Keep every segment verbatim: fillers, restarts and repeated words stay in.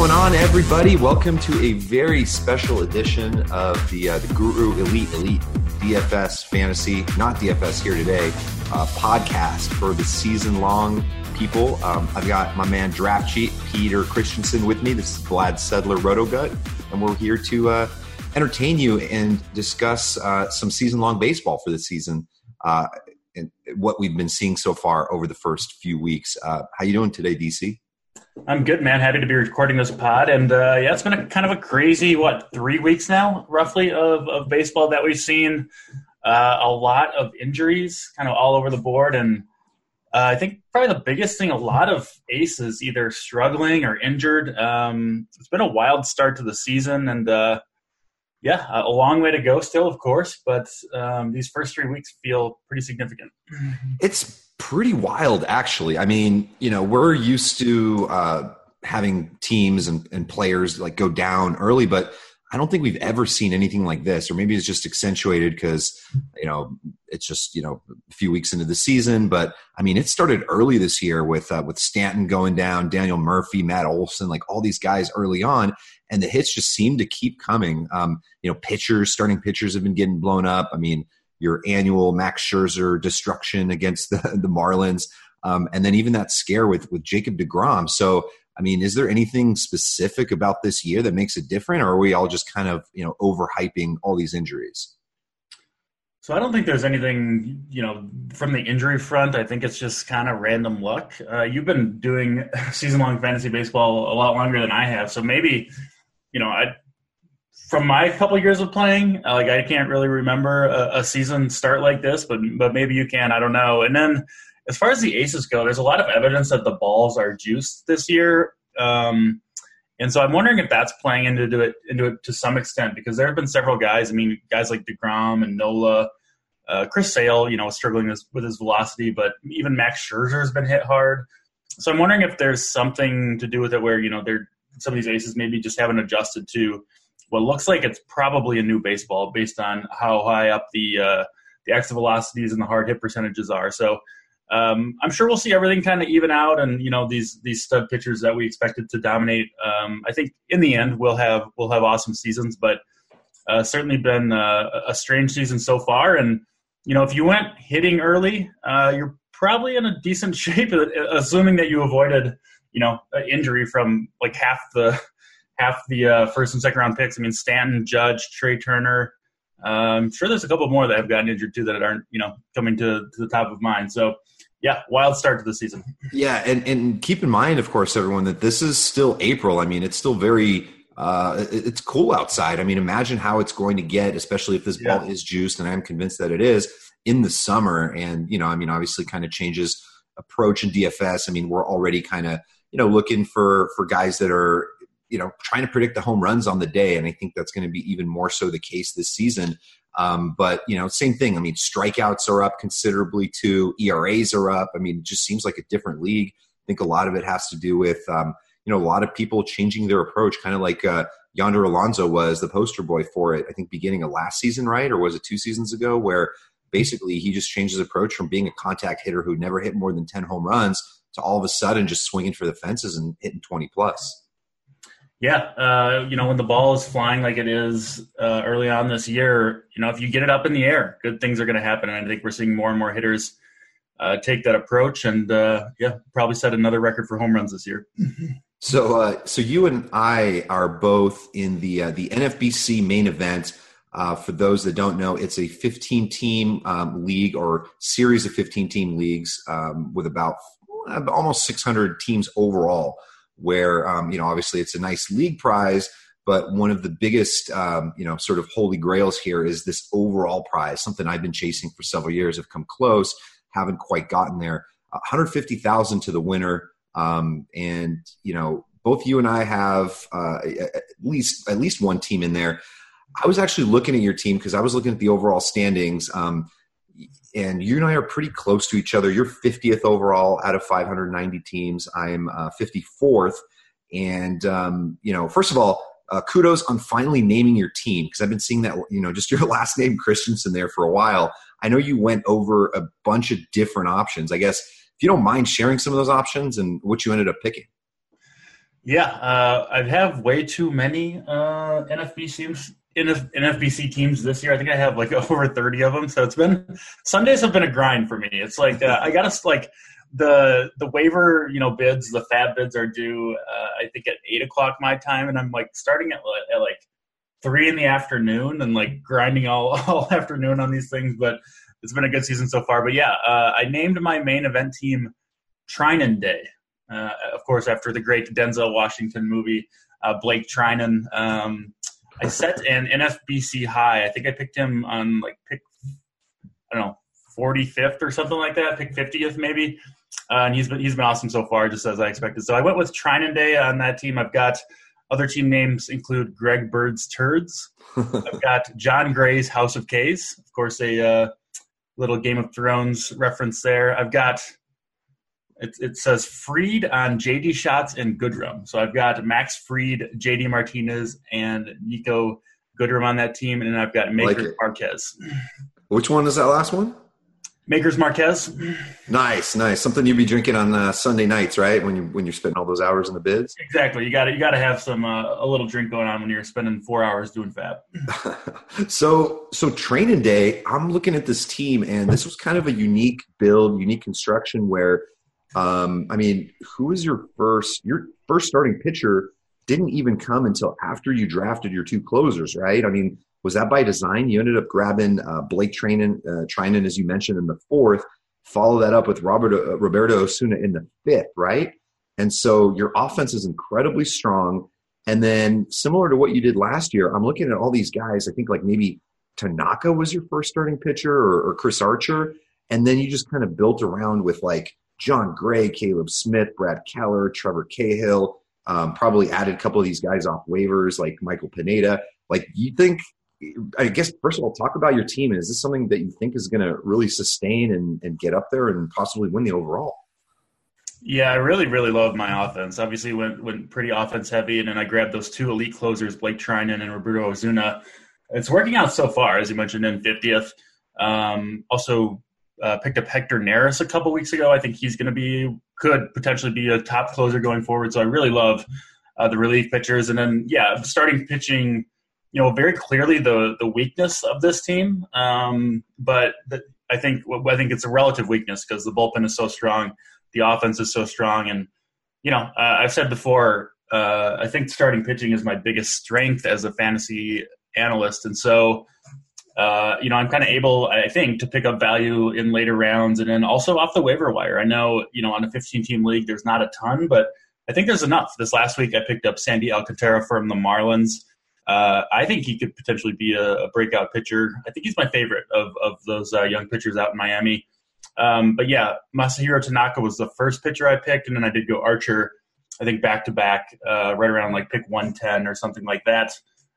going on, everybody? Welcome to a very special edition of the uh, the Guru Elite Elite D F S Fantasy, not D F S here today, uh, podcast for the season-long people. Um, I've got my man Draft Cheat, Peter Christensen, with me. This is Vlad Sedler, Rotogut, and we're here to uh, entertain you and discuss uh, some season-long baseball for the season uh, and what we've been seeing so far over the first few weeks. Uh, how you doing today, D C? I'm good, man. Happy to be recording this pod. And, uh, yeah, it's been a kind of a crazy, what, three weeks now, roughly, of, of baseball that we've seen. Uh, a lot of injuries kind of all over the board. And uh, I think probably the biggest thing, a lot of aces either struggling or injured. Um, it's been a wild start to the season. And, uh, yeah, a long way to go still, of course. But um, these first three weeks feel pretty significant. It's pretty wild, actually. I mean, you know, we're used to uh, having teams and, and players like go down early, but I don't think we've ever seen anything like this. Or maybe it's just accentuated because, you know, it's just, you know, a few weeks into the season. But I mean, it started early this year with uh, with Stanton going down, Daniel Murphy, Matt Olson, like all these guys early on, and the hits just seem to keep coming. Um, you know, pitchers, starting pitchers have been getting blown up. I mean, your annual Max Scherzer destruction against the, the Marlins. Um, and then even that scare with, with Jacob deGrom. So, I mean, is there anything specific about this year that makes it different, or are we all just kind of, you know, overhyping all these injuries? So I don't think there's anything, you know, from the injury front. I think it's just kind of random luck. Uh, you've been doing season-long fantasy baseball a lot longer than I have. So maybe, you know, I from my couple of years of playing, like I can't really remember a, a season start like this, but but maybe you can. I don't know. And then as far as the aces go, there's a lot of evidence that the balls are juiced this year, um, and so I'm wondering if that's playing into it into it to some extent, because there have been several guys. I mean, guys like deGrom and Nola, uh, Chris Sale, you know, struggling with, with his velocity, but even Max Scherzer has been hit hard. So I'm wondering if there's something to do with it where, you know, they're some of these aces maybe just haven't adjusted to what looks like it's probably a new baseball based on how high up the uh, the exit velocities and the hard hit percentages are. So um, I'm sure we'll see everything kind of even out, and you know these these stud pitchers that we expected to dominate. Um, I think in the end we'll have we'll have awesome seasons, but uh, certainly been uh, a strange season so far. And you know if you went hitting early, uh, you're probably in a decent shape, assuming that you avoided you know injury from like half the. half the uh, first and second round picks. I mean, Stanton, Judge, Trey Turner. Uh, I'm sure there's a couple more that have gotten injured too that aren't, you know, coming to, to the top of mind. So, yeah, wild start to the season. Yeah, and, and keep in mind, of course, everyone, that this is still April. I mean, it's still very uh, – it's cool outside. I mean, imagine how it's going to get, especially if this yeah. ball is juiced, and I'm convinced that it is, in the summer. And, you know, I mean, obviously kind of changes approach in D F S. I mean, we're already kind of, you know, looking for for guys that are – you know, trying to predict the home runs on the day. And I think that's going to be even more so the case this season. Um, but, you know, same thing. I mean, strikeouts are up considerably too. E R As are up. I mean, it just seems like a different league. I think a lot of it has to do with, um, you know, a lot of people changing their approach, kind of like uh, Yonder Alonso was the poster boy for it, I think beginning of last season, right? Or was it two seasons ago, where basically he just changed his approach from being a contact hitter who never hit more than ten home runs to all of a sudden just swinging for the fences and hitting twenty plus. Yeah, uh, you know, when the ball is flying like it is uh, early on this year, you know, if you get it up in the air, good things are going to happen. And I think we're seeing more and more hitters uh, take that approach and, uh, yeah, probably set another record for home runs this year. So uh, so you and I are both in the uh, the N F B C main event. Uh, for those that don't know, it's a fifteen-team um, league or series of fifteen-team leagues um, with about uh, almost six hundred teams overall, where, um, you know, obviously it's a nice league prize, but one of the biggest, um, you know, sort of holy grails here is this overall prize, something I've been chasing for several years, have come close, haven't quite gotten there. one hundred fifty thousand to the winner. Um, and, you know, both you and I have uh, at least at least one team in there. I was actually looking at your team because I was looking at the overall standings, um, and you and I are pretty close to each other. You're fiftieth overall out of five hundred ninety teams. I'm uh, fifty-fourth. And, um, you know, first of all, uh, kudos on finally naming your team, because I've been seeing that, you know, just your last name Christensen there for a while. I know you went over a bunch of different options. I guess if you don't mind sharing some of those options and what you ended up picking. Yeah, uh, I have way too many uh, N F B C teams. N F B C teams this year. I think I have like over thirty of them. So it's been Sundays have been a grind for me. It's like uh, I gotta like the the waiver, you know, bids, the fab bids are due. Uh, I think at eight o'clock my time, and I'm like starting at, at like three in the afternoon and like grinding all all afternoon on these things. But it's been a good season so far. But yeah, uh, I named my main event team Trinan Day. Uh, of course, after the great Denzel Washington movie, uh, Blake Trinan. Um, I set an N F B C high. I think I picked him on like pick, I don't know, forty-fifth or something like that, pick fiftieth maybe. Uh, and he's been he's been awesome so far, just as I expected. So I went with Trinan Day on that team. I've got other team names include Greg Bird's Turds. I've got John Gray's House of K's. Of course, a uh, little Game of Thrones reference there. I've got It, it says Freed on J D Shots and Goodrum. So I've got Max Freed, J D Martinez, and Nico Goodrum on that team. And then I've got Makers like Marquez. Which one is that last one? Makers Marquez. Nice, nice. Something you'd be drinking on uh, Sunday nights, right? When you when you're spending all those hours in the bids. Exactly. You got to you got to have some uh, a little drink going on when you're spending four hours doing fab. so so training day. I'm looking at this team, and this was kind of a unique build, unique construction where. Um, I mean, who was your first, your first starting pitcher didn't even come until after you drafted your two closers, right? I mean, was that by design? You ended up grabbing uh, Blake Trinan, uh, Trinan, as you mentioned, in the fourth, follow that up with Robert, uh, Roberto Osuna in the fifth, right? And so your offense is incredibly strong. And then similar to what you did last year, I'm looking at all these guys. I think like maybe Tanaka was your first starting pitcher or, or Chris Archer. And then you just kind of built around with like, John Gray, Caleb Smith, Brad Keller, Trevor Cahill, um, probably added a couple of these guys off waivers like Michael Pineda. Like you think, I guess, first of all, talk about your team. Is this something that you think is going to really sustain and, and get up there and possibly win the overall? Yeah, I really, really love my offense. Obviously went, went pretty offense heavy, and then I grabbed those two elite closers, Blake Trinan and Roberto Osuna. It's working out so far, as you mentioned, in fiftieth. Um, also, Uh, picked up Hector Neris a couple weeks ago. I think he's going to be, could potentially be a top closer going forward. So I really love uh, the relief pitchers. And then, yeah, starting pitching, you know, very clearly the the weakness of this team. Um, but the, I think I think it's a relative weakness because the bullpen is so strong, the offense is so strong. And, you know, uh, I've said before, uh, I think starting pitching is my biggest strength as a fantasy analyst. And so, Uh, you know, I'm kind of able, I think, to pick up value in later rounds and then also off the waiver wire. I know, you know, on a fifteen-team league, there's not a ton, but I think there's enough. This last week, I picked up Sandy Alcantara from the Marlins. Uh, I think he could potentially be a, a breakout pitcher. I think he's my favorite of, of those uh, young pitchers out in Miami. Um, but, yeah, Masahiro Tanaka was the first pitcher I picked, and then I did go Archer, I think, back-to-back, uh, right around, like, pick one ten or something like that.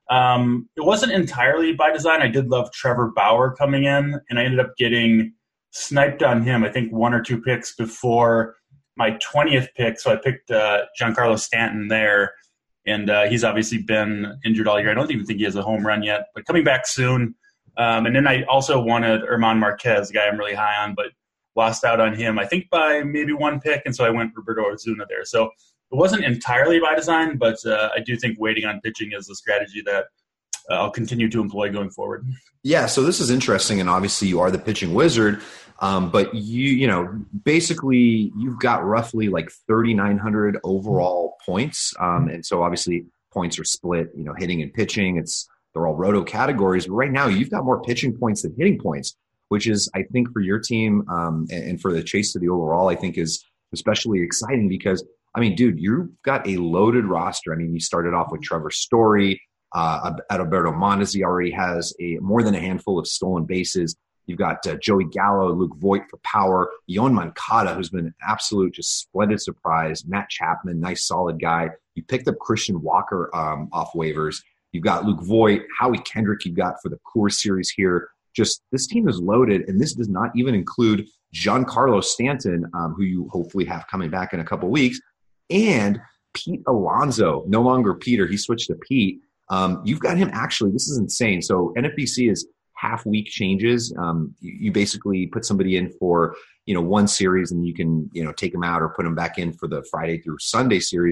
Um, it wasn't entirely by design. I did love Trevor Bauer coming in, and I ended up getting sniped on him, I think, one or two picks before my twentieth pick. So I picked uh, Giancarlo Stanton there, and uh, he's obviously been injured all year. I don't even think he has a home run yet, but coming back soon. Um, and then I also wanted German Marquez, a guy I'm really high on, but lost out on him, I think, by maybe one pick, and so I went Roberto Osuna there. So it wasn't entirely by design, but uh, I do think waiting on pitching is a strategy that uh, I'll continue to employ going forward. Yeah, so this is interesting, and obviously you are the pitching wizard, um, but you, you know, basically you've got roughly like thirty-nine hundred overall points, um, and so obviously points are split, you know, hitting and pitching. It's they're all roto categories, but right now you've got more pitching points than hitting points, which is, I think, for your team um, and, and for the chase to the overall, I think is especially exciting because. I mean, dude, you've got a loaded roster. I mean, you started off with Trevor Story. Uh, Adalberto Mondesi already has a more than a handful of stolen bases. You've got uh, Joey Gallo, Luke Voigt for power. Yoan Moncada, who's been an absolute just splendid surprise. Matt Chapman, nice solid guy. You picked up Christian Walker um, off waivers. You've got Luke Voigt, Howie Kendrick you've got for the Coors Series here. Just this team is loaded, and this does not even include Giancarlo Stanton, um, who you hopefully have coming back in a couple weeks. And Pete Alonso, no longer Peter, he switched to Pete. Um, you've got him actually, this is insane. So N F B C is half week changes. Um, you, you basically put somebody in for, you know, one series and you can, you know, take them out or put them back in for the Friday through Sunday series.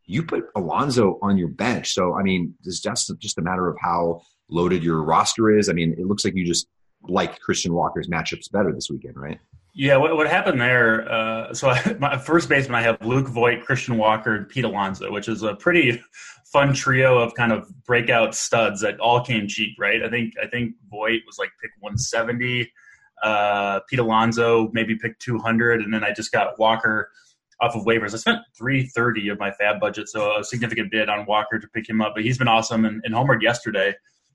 you put Alonso on your bench. So, I mean, it's just, just a matter of how loaded your roster is. I mean, it looks like you just like Christian Walker's matchups better this weekend, right? Yeah, what, what happened there, uh, so I, my first baseman, I have Luke Voit, Christian Walker, and Pete Alonso, which is a pretty fun trio of kind of breakout studs that all came cheap, right? I think I think Voit was like pick one seventy, uh, Pete Alonso maybe pick two hundred, and then I just got Walker off of waivers. I spent three thirty of my fab budget, so a significant bid on Walker to pick him up, but he's been awesome and, and homered yesterday,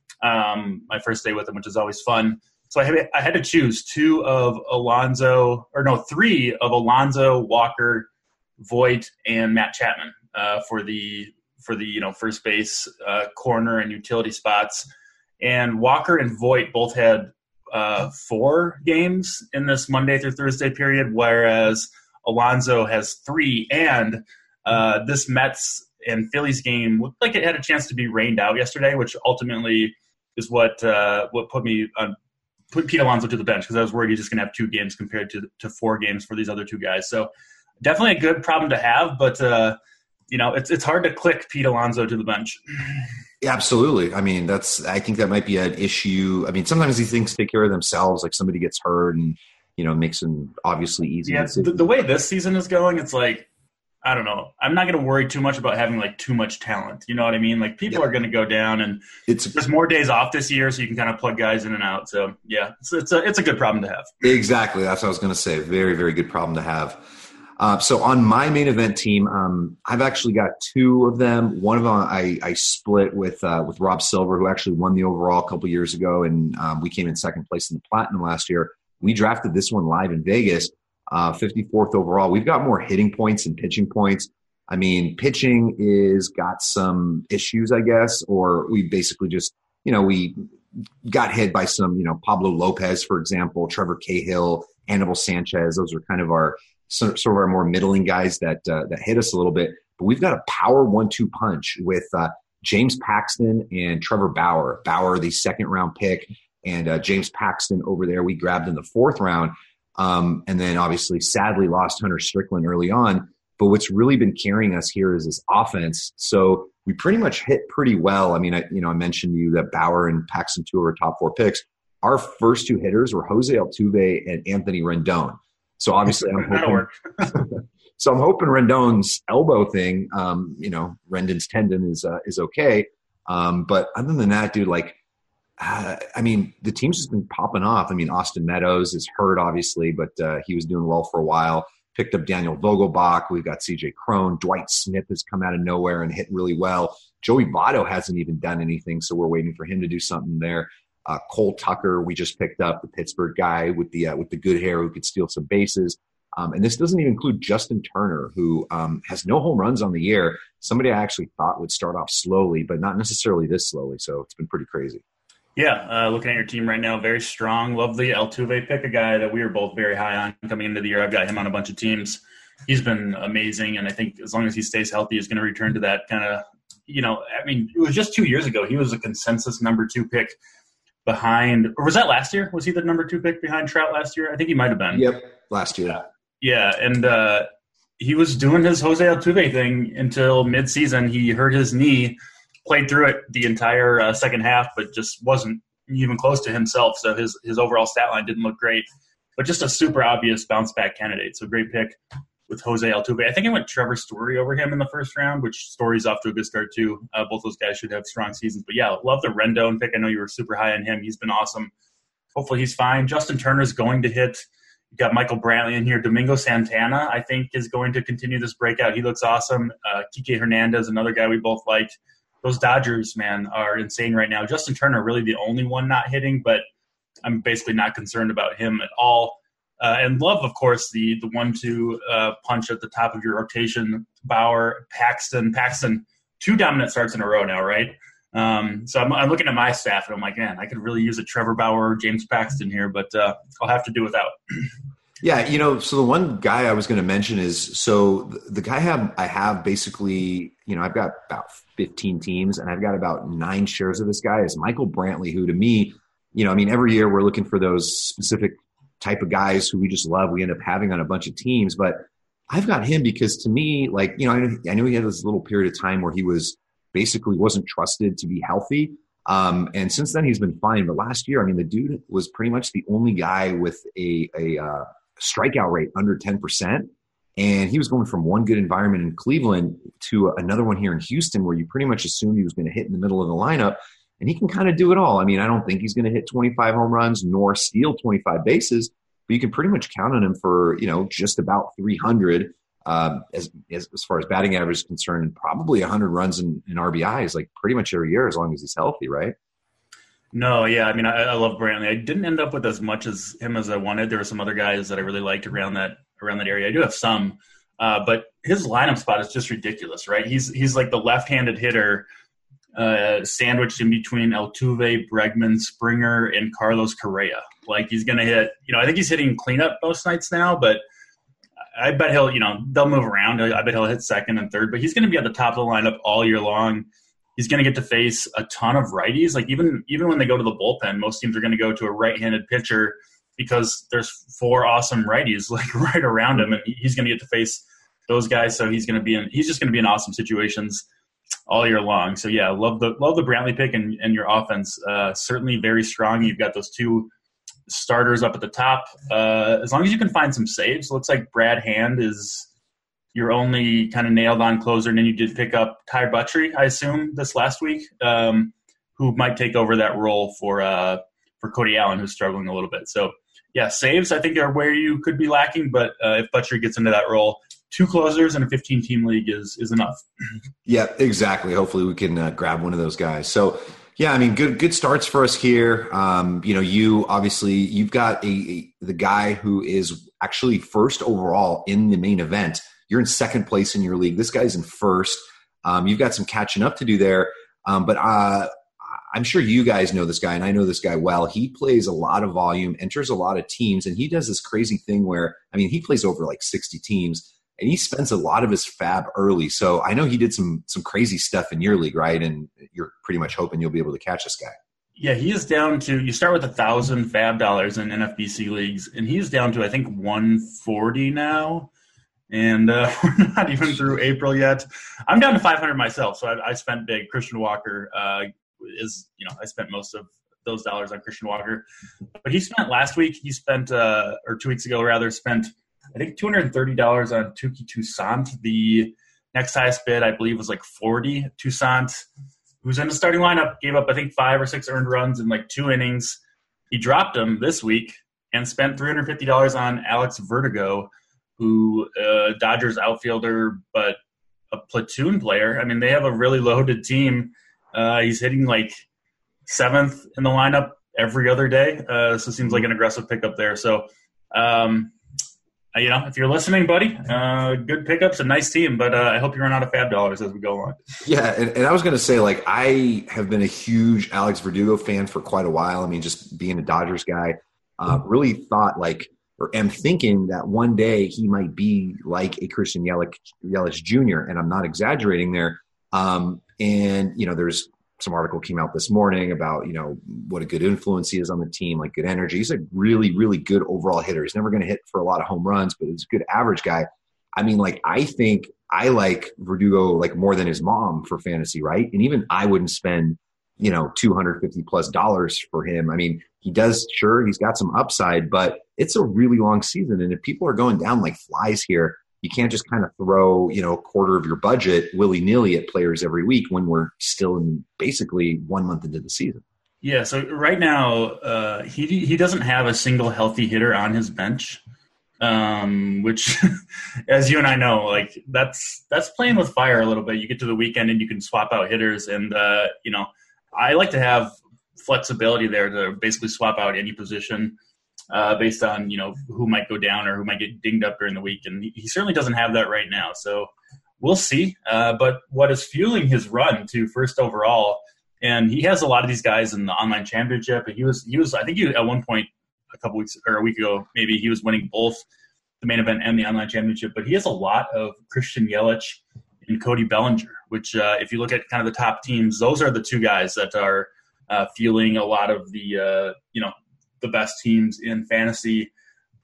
um, my first day with him, which is always fun. So I had, I had to choose two of Alonso, or no, three of Alonso, Walker, Voit, and Matt Chapman uh, for the for the you know first base, uh, corner, and utility spots. And Walker and Voit both had uh, four games in this Monday through Thursday period, whereas Alonso has three. And uh, this Mets and Phillies game looked like it had a chance to be rained out yesterday, which ultimately is what uh, what put me on. Put Pete Alonso to the bench because I was worried he's just going to have two games compared to to four games for these other two guys. So definitely a good problem to have, but uh, you know it's it's hard to click Pete Alonso to the bench. Yeah, absolutely. I mean, that's I think that might be an issue. I mean, sometimes these things take care of themselves. Like somebody gets hurt and you know makes them obviously easy. Yeah, the, the way this season is going, it's like. I don't know. I'm not going to worry too much about having like too much talent. You know what I mean? Like people yep. are going to go down, and it's there's more days off this year, so you can kind of plug guys in and out. So yeah, it's it's a it's a good problem to have. Exactly. That's what I was going to say. Very very good problem to have. Uh, so on my main event team, um, I've actually got two of them. One of them I, I split with uh, with Rob Silver, who actually won the overall a couple years ago, and um, we came in second place in the Platinum last year. We drafted this one live in Vegas. Uh, fifty-fourth overall. We've got more hitting points and pitching points. I mean, pitching is got some issues, I guess, or we basically just, you know, we got hit by some, you know, Pablo Lopez, for example, Trevor Cahill, Anibal Sanchez. Those are kind of our sort of our more middling guys that uh, that hit us a little bit. But we've got a power one two punch with uh, James Paxton and Trevor Bauer. Bauer, the second round pick, and uh, James Paxton over there we grabbed in the fourth round. Um, and then obviously sadly lost Hunter Strickland early on. But what's really been carrying us here is this offense. So we pretty much hit pretty well. I mean, I, you know, I mentioned to you that Bauer and Paxton, two of our top four picks. Our first two hitters were Jose Altuve and Anthony Rendon. So obviously I'm hoping, so I'm hoping Rendon's elbow thing, um, you know, Rendon's tendon is, uh, is okay. Um, but other than that, dude, like, Uh, I mean, the team's just been popping off. I mean, Austin Meadows is hurt, obviously, but uh, he was doing well for a while. Picked up Daniel Vogelbach. We've got C J Cron. Dwight Smith has come out of nowhere and hit really well. Joey Votto hasn't even done anything, so we're waiting for him to do something there. Uh, Cole Tucker, we just picked up, the Pittsburgh guy with the uh, with the good hair who could steal some bases. Um, and this doesn't even include Justin Turner, who um, has no home runs on the year. Somebody I actually thought would start off slowly, but not necessarily this slowly. So it's been pretty crazy. Yeah, uh, looking at your team right now, very strong. Love the Altuve pick, a guy that we were both very high on coming into the year. I've got him on a bunch of teams. He's been amazing, and I think as long as he stays healthy, he's going to return to that kind of, you know, I mean, it was just two years ago. He was a consensus number two pick behind – or was that last year? Was he the number two pick behind Trout last year? I think he might have been. Yep, last year. Yeah, yeah and uh, he was doing his Jose Altuve thing until midseason. He hurt his knee. Played through it the entire uh, second half, but just wasn't even close to himself. So his his overall stat line didn't look great, but just a super obvious bounce back candidate. So great pick with Jose Altuve. I think I went Trevor Story over him in the first round, which Story's off to a good start too. Uh, both those guys should have strong seasons. But yeah, love the Rendon pick. I know you were super high on him. He's been awesome. Hopefully he's fine. Justin Turner's going to hit. You got Michael Brantley in here. Domingo Santana, I think, is going to continue this breakout. He looks awesome. Uh, Kike Hernandez, another guy we both liked. Those Dodgers, man, are insane right now. Justin Turner, really the only one not hitting, but I'm basically not concerned about him at all. Uh, and love, of course, the the one two uh, punch at the top of your rotation. Bauer, Paxton, Paxton, two dominant starts in a row now, right? Um, so I'm, I'm looking at my staff, and I'm like, man, I could really use a Trevor Bauer or James Paxton here, but uh, I'll have to do without. Yeah, you know, so the one guy I was going to mention is, so the guy I have, I have basically, you know, I've got about fifteen teams, and I've got about nine shares of this guy is Michael Brantley, who to me, you know, I mean, every year we're looking for those specific type of guys who we just love. We end up having on a bunch of teams, but I've got him because to me, like, you know, I know, I know he had this little period of time where he was basically wasn't trusted to be healthy. Um, and since then he's been fine. But last year, I mean, the dude was pretty much the only guy with a, a uh, strikeout rate under ten percent. And he was going from one good environment in Cleveland to another one here in Houston where you pretty much assumed he was going to hit in the middle of the lineup. And he can kind of do it all. I mean, I don't think he's going to hit twenty-five home runs nor steal twenty-five bases, but you can pretty much count on him for, you know, just about three hundred uh, as, as as far as batting average is concerned, and probably one hundred runs in, in R B Is, like pretty much every year as long as he's healthy, right? No, yeah, I mean, I, I love Brantley. I didn't end up with as much as him as I wanted. There were some other guys that I really liked around that around that area. I do have some, uh, but his lineup spot is just ridiculous, right? He's he's like the left-handed hitter uh, sandwiched in between Altuve, Bregman, Springer, and Carlos Correa. Like he's going to hit, you know, I think he's hitting cleanup most nights now, but I bet he'll, you know, they'll move around. I bet he'll hit second and third, but he's going to be at the top of the lineup all year long. He's going to get to face a ton of righties. Like even even when they go to the bullpen, most teams are going to go to a right-handed pitcher because there's four awesome righties like right around him, and he's going to get to face those guys. So he's going to be in. He's just going to be in awesome situations all year long. So yeah, love the love the Brantley pick, and, and your offense uh, certainly very strong. You've got those two starters up at the top. Uh, as long as you can find some saves, looks like Brad Hand is your only kind of nailed-on closer, and then you did pick up Ty Buttrey, I assume, this last week, um, who might take over that role for uh, for Cody Allen, who's struggling a little bit. So, yeah, saves, I think, are where you could be lacking, but uh, if Buttrey gets into that role, two closers in a fifteen-team league is is enough. Yeah, exactly. Hopefully we can uh, grab one of those guys. So, yeah, I mean, good good starts for us here. Um, you know, you obviously, you've got a, a the guy who is actually first overall in the main event. You're in second place in your league. This guy's in first. Um, you've got some catching up to do there. Um, but uh, I'm sure you guys know this guy, and I know this guy well. He plays a lot of volume, enters a lot of teams, and he does this crazy thing where, I mean, he plays over like sixty teams, and he spends a lot of his fab early. So I know he did some some crazy stuff in your league, right? And you're pretty much hoping you'll be able to catch this guy. Yeah, he is down to, you start with one thousand fab dollars in N F B C leagues, and he's down to, I think, one forty now. And uh, we're not even through April yet. I'm down to five hundred myself, so I, I spent big. Christian Walker uh, is, you know, I spent most of those dollars on Christian Walker. But he spent last week, he spent, uh, or two weeks ago rather, spent, I think, two hundred thirty dollars on Touki Toussaint. The next highest bid, I believe, was like forty. Toussaint, who's in the starting lineup, gave up, I think, five or six earned runs in like two innings. He dropped them this week and spent three hundred fifty dollars on Alex Verdugo, who uh, Dodgers outfielder, but a platoon player. I mean, they have a really loaded team. Uh, he's hitting like seventh in the lineup every other day. Uh, so it seems like an aggressive pickup there. So, um, you know, if you're listening, buddy, uh, good pickups, a nice team, but uh, I hope you run out of fab dollars as we go on. Yeah, and, and I was going to say, like, I have been a huge Alex Verdugo fan for quite a while. I mean, just being a Dodgers guy, uh, really thought, like, or am thinking that one day he might be like a Christian Yelich, Yelich Junior, and I'm not exaggerating there. Um, and, you know, there's some article came out this morning about, you know, what a good influence he is on the team, like good energy. He's a really, really good overall hitter. He's never going to hit for a lot of home runs, but he's a good average guy. I mean, like, I think I like Verdugo like more than his mom for fantasy, right? And even I wouldn't spend, you know, two hundred fifty plus dollars for him. I mean, he does, sure, he's got some upside, but it's a really long season. And if people are going down like flies here, you can't just kind of throw, you know, a quarter of your budget willy-nilly at players every week when we're still in basically one month into the season. Yeah, so right now uh, he he doesn't have a single healthy hitter on his bench, um, which, as you and I know, like that's that's playing with fire a little bit. You get to the weekend and you can swap out hitters, and uh, you know, I like to have flexibility there to basically swap out any position uh, based on, you know, who might go down or who might get dinged up during the week. And he, he certainly doesn't have that right now. So we'll see. Uh, but what is fueling his run to first overall, and he has a lot of these guys in the online championship. He was, he was, I think he, at one point a couple weeks or a week ago, maybe he was winning both the main event and the online championship, but he has a lot of Christian Yelich and Cody Bellinger, which uh, if you look at kind of the top teams, those are the two guys that are uh, fueling a lot of the, uh, you know, the best teams in fantasy.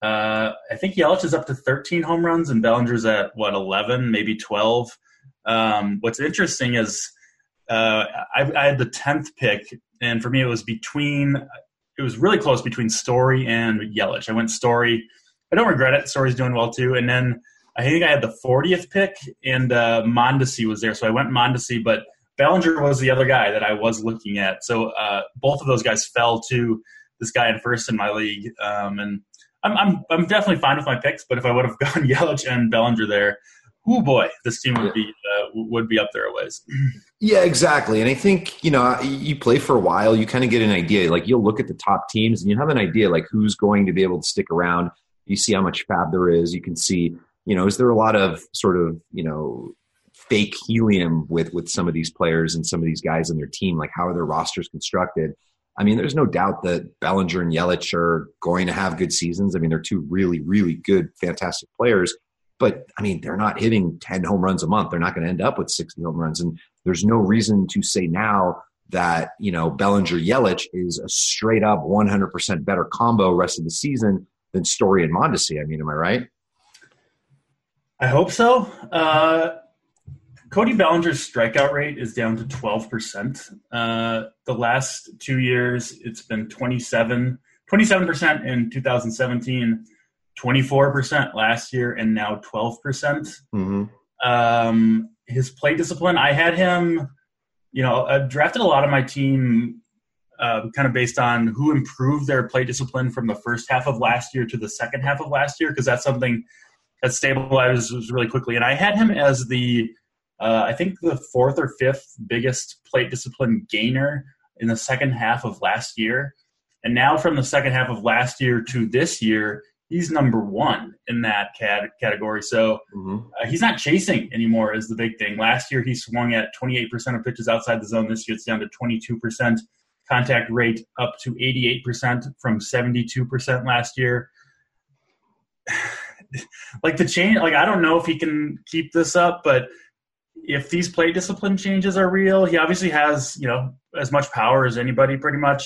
Uh, I think Yelich is up to thirteen home runs, and Bellinger's at, what, eleven, maybe twelve. Um, what's interesting is uh, I, I had the tenth pick, and for me it was between – it was really close between Story and Yelich. I went Story. I don't regret it. Story's doing well too. And then I think I had the fortieth pick, and uh, Mondesi was there, so I went Mondesi, but Bellinger was the other guy that I was looking at. So uh, both of those guys fell to this guy in first in my league, um, and I'm, I'm I'm definitely fine with my picks. But if I would have gone Yelich and Bellinger there, oh boy, this team would be uh, would be up there a ways. Yeah, exactly. And I think, you know, you play for a while, you kind of get an idea. Like, you'll look at the top teams and you have an idea, like, who's going to be able to stick around. You see how much fab there is. You can see, you know, is there a lot of sort of, you know, fake helium with, with some of these players and some of these guys on their team? Like, how are their rosters constructed? I mean, there's no doubt that Bellinger and Yelich are going to have good seasons. I mean, they're two really, really good, fantastic players. But, I mean, they're not hitting ten home runs a month. They're not going to end up with sixty home runs. And there's no reason to say now that, you know, Bellinger-Yelich is a straight-up one hundred percent better combo rest of the season than Story and Mondesi. I mean, am I right? I hope so. Uh, Cody Bellinger's strikeout rate is down to twelve percent. Uh, the last two years, it's been twenty-seven, twenty-seven percent in two thousand seventeen, twenty-four percent last year, and now twelve percent. Mm-hmm. Um, his play discipline, I had him, you know, I drafted a lot of my team uh, kind of based on who improved their play discipline from the first half of last year to the second half of last year, because that's something that stabilized really quickly. And I had him as the, uh, I think the fourth or fifth biggest plate discipline gainer in the second half of last year. And now from the second half of last year to this year, he's number one in that cat- category. So mm-hmm. uh, he's not chasing anymore is the big thing. Last year he swung at twenty-eight percent of pitches outside the zone. This year it's down to twenty-two percent. Contact rate up to eighty-eight percent from seventy-two percent last year. Like the change, like I don't know if he can keep this up, but if these play discipline changes are real, he obviously has, you know, as much power as anybody pretty much.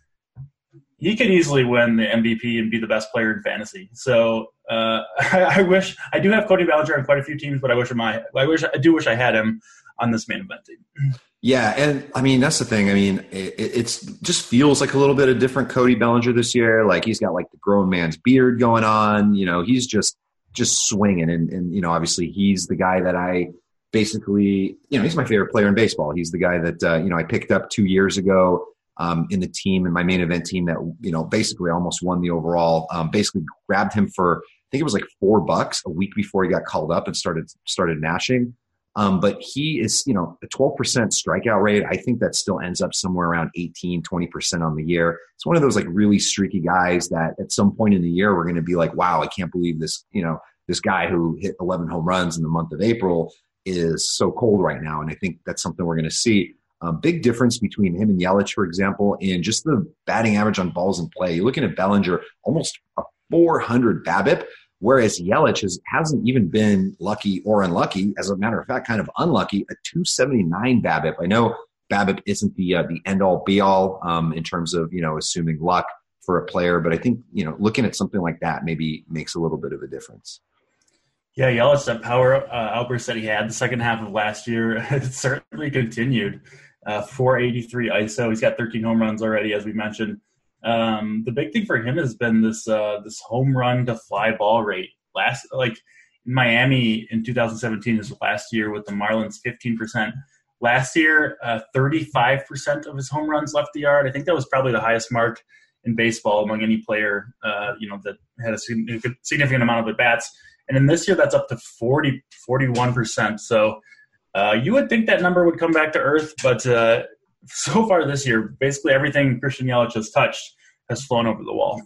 He could easily win the M V P and be the best player in fantasy. So uh, I, I wish I do have Cody Bellinger on quite a few teams, but I wish my I wish I do wish I had him on this main event team. Yeah, and I mean that's the thing. I mean, it it's just feels like a little bit of different Cody Bellinger this year. Like he's got like the grown man's beard going on. You know, he's just just swinging, and and you know, obviously he's the guy that I basically, you know, he's my favorite player in baseball. He's the guy that uh, you know I picked up two years ago. Um, in the team, in my main event team that, you know, basically almost won the overall, um, basically grabbed him for, I think it was like four bucks a week before he got called up and started, started gnashing. Um, but he is, you know, a twelve percent strikeout rate. I think that still ends up somewhere around eighteen, twenty percent on the year. It's one of those like really streaky guys that at some point in the year, we're going to be like, wow, I can't believe this, you know, this guy who hit eleven home runs in the month of April is so cold right now. And I think that's something we're going to see. A big difference between him and Yelich, for example, in just the batting average on balls in play. You're looking at Bellinger, almost a four hundred BABIP, whereas Yelich has, hasn't even been lucky or unlucky. As a matter of fact, kind of unlucky, a two seventy-nine BABIP. I know BABIP isn't the uh, the end-all, be-all um, in terms of, you know, assuming luck for a player, but I think, you know, looking at something like that maybe makes a little bit of a difference. Yeah, Yelich, that power uh, outburst that he had the second half of last year, it certainly continued. Uh, four eighty-three I S O. He's got thirteen home runs already, as we mentioned. Um, the big thing for him has been this uh, this home run to fly ball rate. Last, like in Miami in two thousand seventeen, his last year with the Marlins, fifteen percent. Last year, uh, thirty-five percent of his home runs left the yard. I think that was probably the highest mark in baseball among any player, uh, you know, that had a significant amount of at bats. And then this year, that's up to forty, forty-one percent. So. Uh, you would think that number would come back to earth, but uh, so far this year, basically everything Christian Yelich has touched has flown over the wall.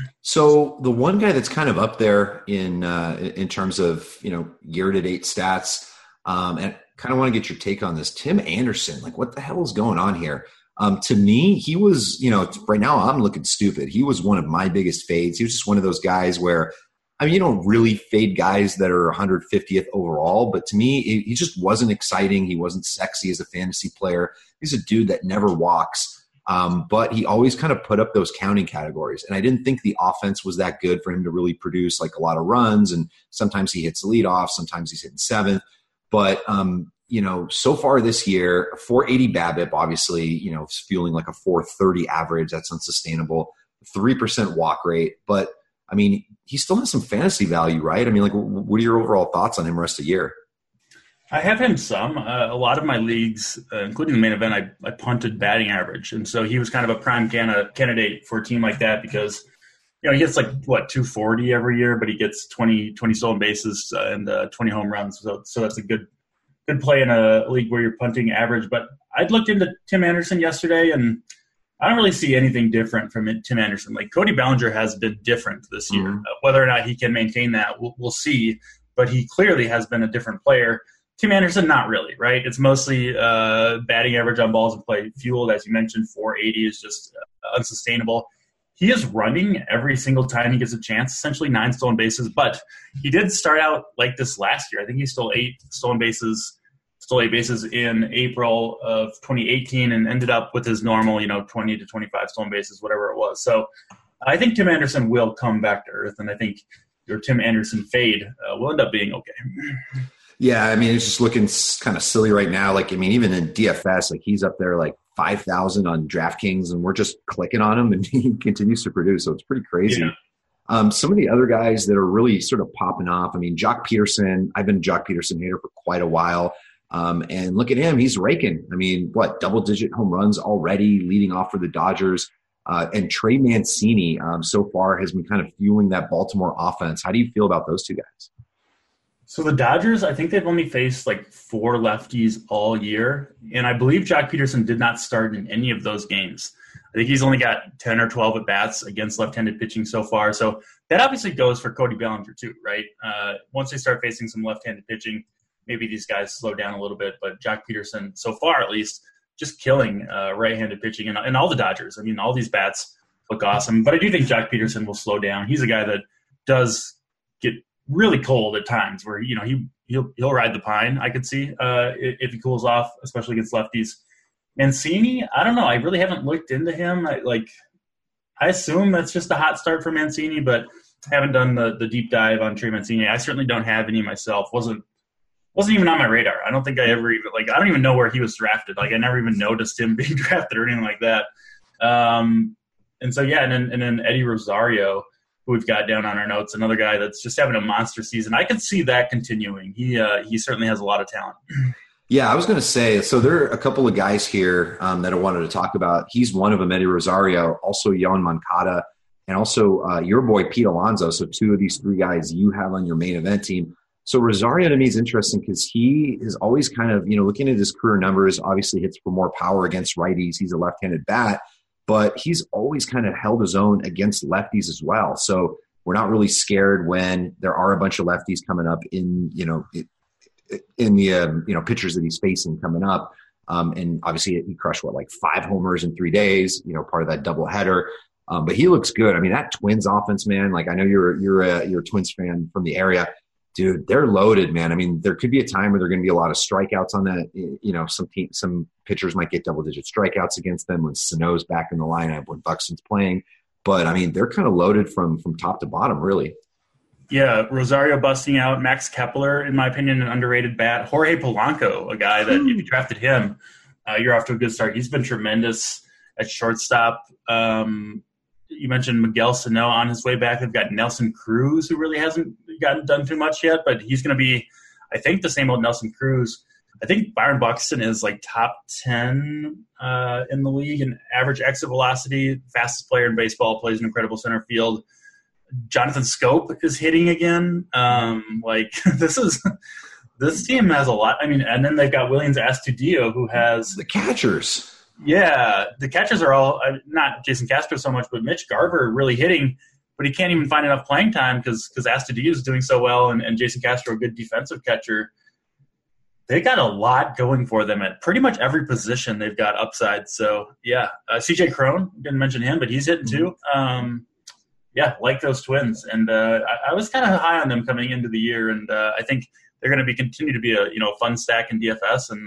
So the one guy that's kind of up there in uh, in terms of, you know, year-to-date stats, um, and kind of want to get your take on this, Tim Anderson. Like, what the hell is going on here? Um, to me, he was, you know, right now I'm looking stupid. He was one of my biggest fades. He was just one of those guys where, I mean, you don't really fade guys that are one hundred fiftieth overall, but to me, he just wasn't exciting. He wasn't sexy as a fantasy player. He's a dude that never walks. Um, but he always kind of put up those counting categories. And I didn't think the offense was that good for him to really produce like a lot of runs. And sometimes he hits the leadoff, sometimes he's hitting seventh. But, um, you know, so far this year, four eighty BABIP, obviously, you know, fueling like a four thirty average. That's unsustainable. three percent walk rate. But, I mean, he still has some fantasy value, right? I mean, like, what are your overall thoughts on him rest of the year? I have him some. Uh, a lot of my leagues, uh, including the main event, I, I punted batting average. And so he was kind of a prime can- candidate for a team like that because, you know, he gets like, what, two forty every year, but he gets twenty, twenty stolen bases uh, and uh, twenty home runs. So so that's a good good play in a league where you're punting average. But I'd looked into Tim Anderson yesterday, and I don't really see anything different from it, Tim Anderson. Like, Cody Bellinger has been different this year. Mm-hmm. Uh, whether or not he can maintain that, we'll, we'll see. But he clearly has been a different player. Tim Anderson, not really, right? It's mostly uh, batting average on balls in play fueled. As you mentioned, four eighty is just uh, unsustainable. He is running every single time he gets a chance, essentially nine stolen bases. But he did start out like this last year. I think he stole eight stolen bases, stole eight bases in April of twenty eighteen and ended up with his normal, you know, twenty to twenty-five stolen bases, whatever it was. So I think Tim Anderson will come back to earth, and I think your Tim Anderson fade uh, will end up being okay. Yeah, I mean, it's just looking kind of silly right now. Like, I mean, even in D F S, like he's up there like five thousand on DraftKings, and we're just clicking on him, and he continues to produce. So it's pretty crazy. Yeah. Um, some of the other guys that are really sort of popping off, I mean, Jock Peterson, I've been a Jock Peterson hater for quite a while. Um, and look at him, he's raking. I mean, what, double-digit home runs already, leading off for the Dodgers. Uh, and Trey Mancini um, so far has been kind of fueling that Baltimore offense. How do you feel about those two guys? So the Dodgers, I think they've only faced like four lefties all year. And I believe Jock Peterson did not start in any of those games. I think he's only got ten or twelve at-bats against left-handed pitching so far. So that obviously goes for Cody Bellinger too, right? Uh, once they start facing some left-handed pitching, maybe these guys slow down a little bit. But Jock Peterson, so far at least, just killing uh, right-handed pitching. And, and all the Dodgers, I mean, all these bats look awesome. But I do think Jock Peterson will slow down. He's a guy that does get really cold at times where, you know, he, he'll, he'll ride the pine, I could see, uh, if he cools off, especially against lefties. Mancini, I don't know. I really haven't looked into him. I, like, I assume that's just a hot start for Mancini, but haven't done the, the deep dive on Trey Mancini. I certainly don't have any myself. Wasn't wasn't even on my radar. I don't think I ever even, like, I don't even know where he was drafted. Like, I never even noticed him being drafted or anything like that. Um, and so, yeah, and then, and then Eddie Rosario, who we've got down on our notes, another guy that's just having a monster season. I could see that continuing. He uh, he certainly has a lot of talent. Yeah, I was going to say, so there are a couple of guys here um, that I wanted to talk about. He's one of them, Eddie Rosario, also Yoan Moncada, and also uh, your boy Pete Alonso. So two of these three guys you have on your main event team. So Rosario to me is interesting because he is always kind of, you know, looking at his career numbers, obviously hits for more power against righties. He's a left-handed bat, but he's always kind of held his own against lefties as well. So we're not really scared when there are a bunch of lefties coming up in, you know, in the, um, you know, pitchers that he's facing coming up. Um, and obviously he crushed, what, like five homers in three days, you know, part of that doubleheader. Um, but he looks good. I mean, that Twins offense, man, like I know you're, you're a, you're a Twins fan from the area. Dude, they're loaded, man. I mean, there could be a time where there are going to be a lot of strikeouts on that. You know, some team, some pitchers might get double-digit strikeouts against them when Sano's back in the lineup, when Buxton's playing. But, I mean, they're kind of loaded from from top to bottom, really. Yeah, Rosario busting out. Max Kepler, in my opinion, an underrated bat. Jorge Polanco, a guy that if you drafted him, uh, you're off to a good start. He's been tremendous at shortstop. Um, you mentioned Miguel Sano on his way back. They've got Nelson Cruz, who really hasn't gotten done too much yet, but he's going to be, I think, the same old Nelson Cruz. I think Byron Buxton is like top ten uh, in the league in average exit velocity, fastest player in baseball, plays an incredible center field. Jonathan Scope is hitting again. Um, like this is this team has a lot. I mean, and then they've got Williams Astudillo, who has the catchers. Yeah, the catchers are all uh, not Jason Castro so much, but Mitch Garver really hitting, but he can't even find enough playing time because because Astudillo is doing so well, and, and Jason Castro, a good defensive catcher. They got a lot going for them at pretty much every position. They've got upside. So yeah, uh, C J Cron, didn't mention him, but he's hitting too. Um, yeah, like those Twins, and uh, I, I was kind of high on them coming into the year, and uh, I think they're going to be continue to be a you know fun stack in D F S and.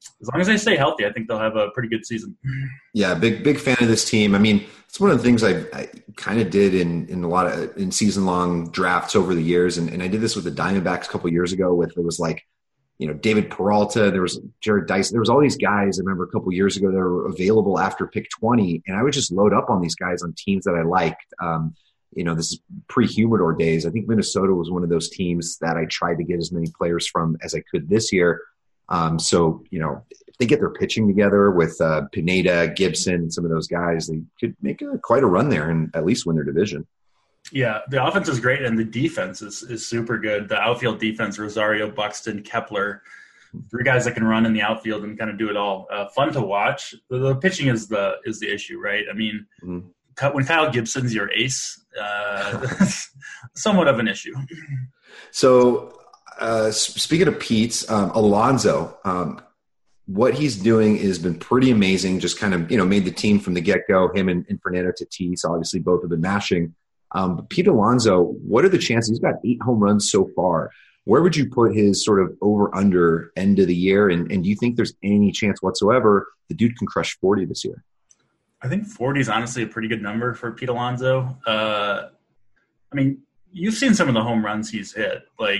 as long as they stay healthy, I think they'll have a pretty good season. Yeah, big big fan of this team. I mean, it's one of the things I, I kind of did in in a lot of in season long drafts over the years, and, and I did this with the Diamondbacks a couple of years ago. With it was like, you know, David Peralta, there was Jared Dyson, there was all these guys. I remember a couple of years ago that were available after pick twenty, and I would just load up on these guys on teams that I liked. Um, you know, this is pre-Humidor days. I think Minnesota was one of those teams that I tried to get as many players from as I could this year. Um, so, you know, if they get their pitching together with uh, Pineda, Gibson, some of those guys, they could make a, quite a run there and at least win their division. Yeah, the offense is great, and the defense is, is super good. The outfield defense, Rosario, Buxton, Kepler, three guys that can run in the outfield and kind of do it all. Uh, fun to watch. The, the pitching is the is the issue, right? I mean, mm-hmm. when Kyle Gibson's your ace, uh, somewhat of an issue. So, uh, speaking of Pete's, um, Alonso, um, what he's doing has been pretty amazing. Just kind of, you know, made the team from the get-go, him and, and Fernando Tatis, obviously both have been mashing. Um, but Pete Alonso, what are the chances? He's got eight home runs so far. Where would you put his sort of over-under end of the year? And, and do you think there's any chance whatsoever the dude can crush forty this year? I think forty is honestly a pretty good number for Pete Alonso. Uh, I mean, you've seen some of the home runs he's hit. Like,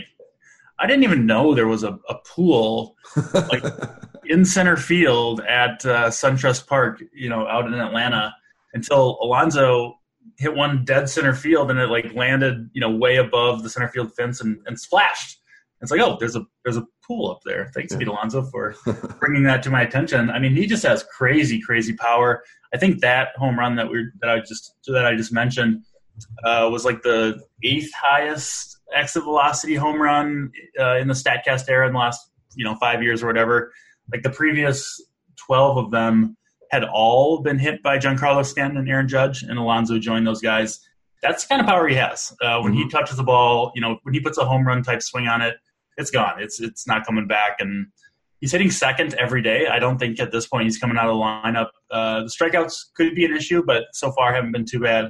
I didn't even know there was a, a pool like in center field at uh, SunTrust Park, you know, out in Atlanta, until Alonso hit one dead center field and it like landed, you know, way above the center field fence and, and splashed. It's like, oh, there's a there's a pool up there. Thanks, yeah. Pete Alonso, for bringing that to my attention. I mean, he just has crazy, crazy power. I think that home run that we that I just that I just mentioned uh, was like the eighth highest exit velocity home run uh, in the StatCast era in the last, you know, five years or whatever. Like the previous twelve of them had all been hit by Giancarlo Stanton and Aaron Judge, and Alonso joined those guys. That's the kind of power he has. Uh, when mm-hmm. he touches the ball, you know, when he puts a home run type swing on it, it's gone. It's it's not coming back. And he's hitting second every day. I don't think at this point he's coming out of the lineup. Uh, the strikeouts could be an issue, but so far haven't been too bad.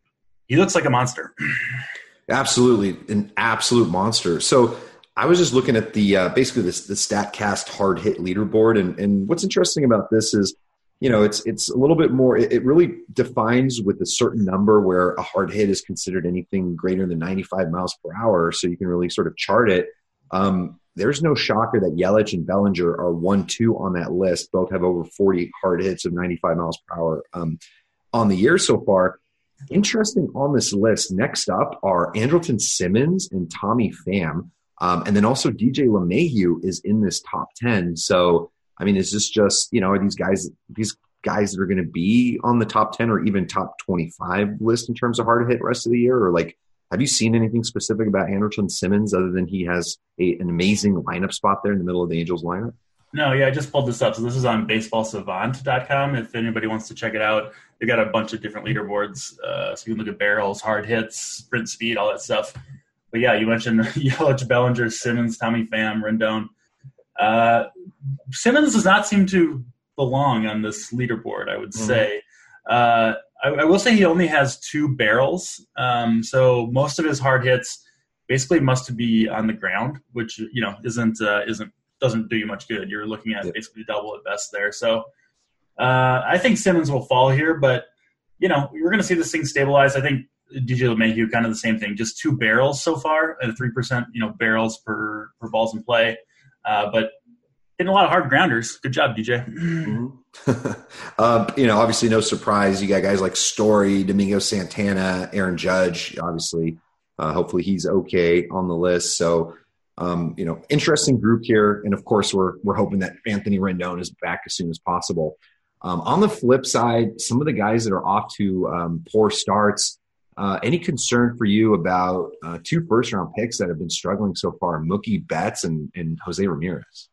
He looks like a monster. Absolutely, an absolute monster. So I was just looking at the uh, basically this the StatCast hard hit leaderboard, and and what's interesting about this is, you know, it's it's a little bit more. It, it really defines with a certain number where a hard hit is considered anything greater than ninety-five miles per hour. So you can really sort of chart it. Um, there's no shocker that Yelich and Bellinger are one two on that list. Both have over forty hard hits of ninety-five miles per hour um, on the year so far. Interesting on this list. Next up are Andrelton Simmons and Tommy Pham. Um, and then also D J LeMahieu is in this top ten. So, I mean, is this just, you know, are these guys, these guys that are going to be on the top ten or even top twenty-five list in terms of hard hit rest of the year? Or like, have you seen anything specific about Andrelton Simmons other than he has a, an amazing lineup spot there in the middle of the Angels lineup? No, yeah, I just pulled this up. So this is on baseball savant dot com. If anybody wants to check it out, they've got a bunch of different leaderboards. Uh, so you can look at barrels, hard hits, sprint speed, all that stuff. But yeah, you mentioned Yelich, Bellinger, Simmons, Tommy Pham, Rendon. Uh, Simmons does not seem to belong on this leaderboard, I would say. Mm-hmm. Uh, I, I will say he only has two barrels. Um, so most of his hard hits basically must be on the ground, which, you know, isn't uh, isn't doesn't do you much good. You're looking at yep. basically double at best there. So uh, I think Simmons will fall here, but, you know, we're going to see this thing stabilize. I think D J LeMahieu, kind of the same thing, just two barrels so far at three percent, you know, barrels per, per balls in play. Uh, but hitting a lot of hard grounders. Good job, D J. Mm-hmm. um, you know, obviously no surprise. You got guys like Story, Domingo Santana, Aaron Judge, obviously. Uh, hopefully he's okay on the list. So, um, you know, interesting group here. And, of course, we're we're hoping that Anthony Rendon is back as soon as possible. Um, on the flip side, some of the guys that are off to um, poor starts, Uh, any concern for you about uh, two first-round picks that have been struggling so far, Mookie Betts and, and Jose Ramirez?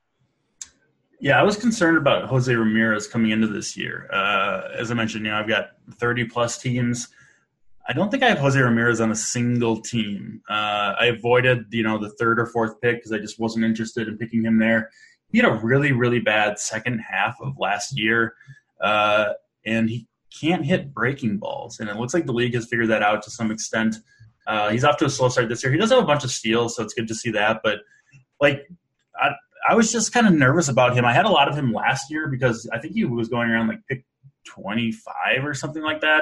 Yeah, I was concerned about Jose Ramirez coming into this year. Uh, as I mentioned, you know, I've got thirty-plus teams. I don't think I have Jose Ramirez on a single team. Uh, I avoided, you know, the third or fourth pick because I just wasn't interested in picking him there. He had a really, really bad second half of last year, uh, and he can't hit breaking balls, and it looks like the league has figured that out to some extent. Uh, he's off to a slow start this year. He does have a bunch of steals, so it's good to see that. But like, I, I was just kind of nervous about him. I had a lot of him last year because I think he was going around like pick twenty-five or something like that.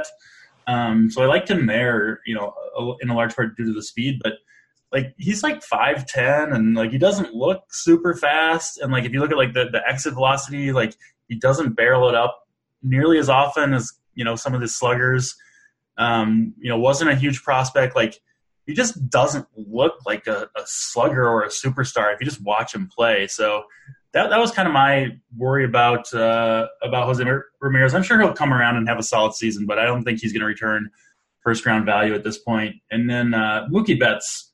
Um, so I liked him there, you know, in a large part due to the speed. But like he's like five ten, and like he doesn't look super fast. And like if you look at like the, the exit velocity, like he doesn't barrel it up nearly as often as, you know, some of the sluggers. Um, you know, wasn't a huge prospect. Like he just doesn't look like a, a slugger or a superstar if you just watch him play. So that that was kind of my worry about uh, about Jose Ramirez. I'm sure he'll come around and have a solid season, but I don't think he's going to return first round value at this point. And then uh, Mookie Betts,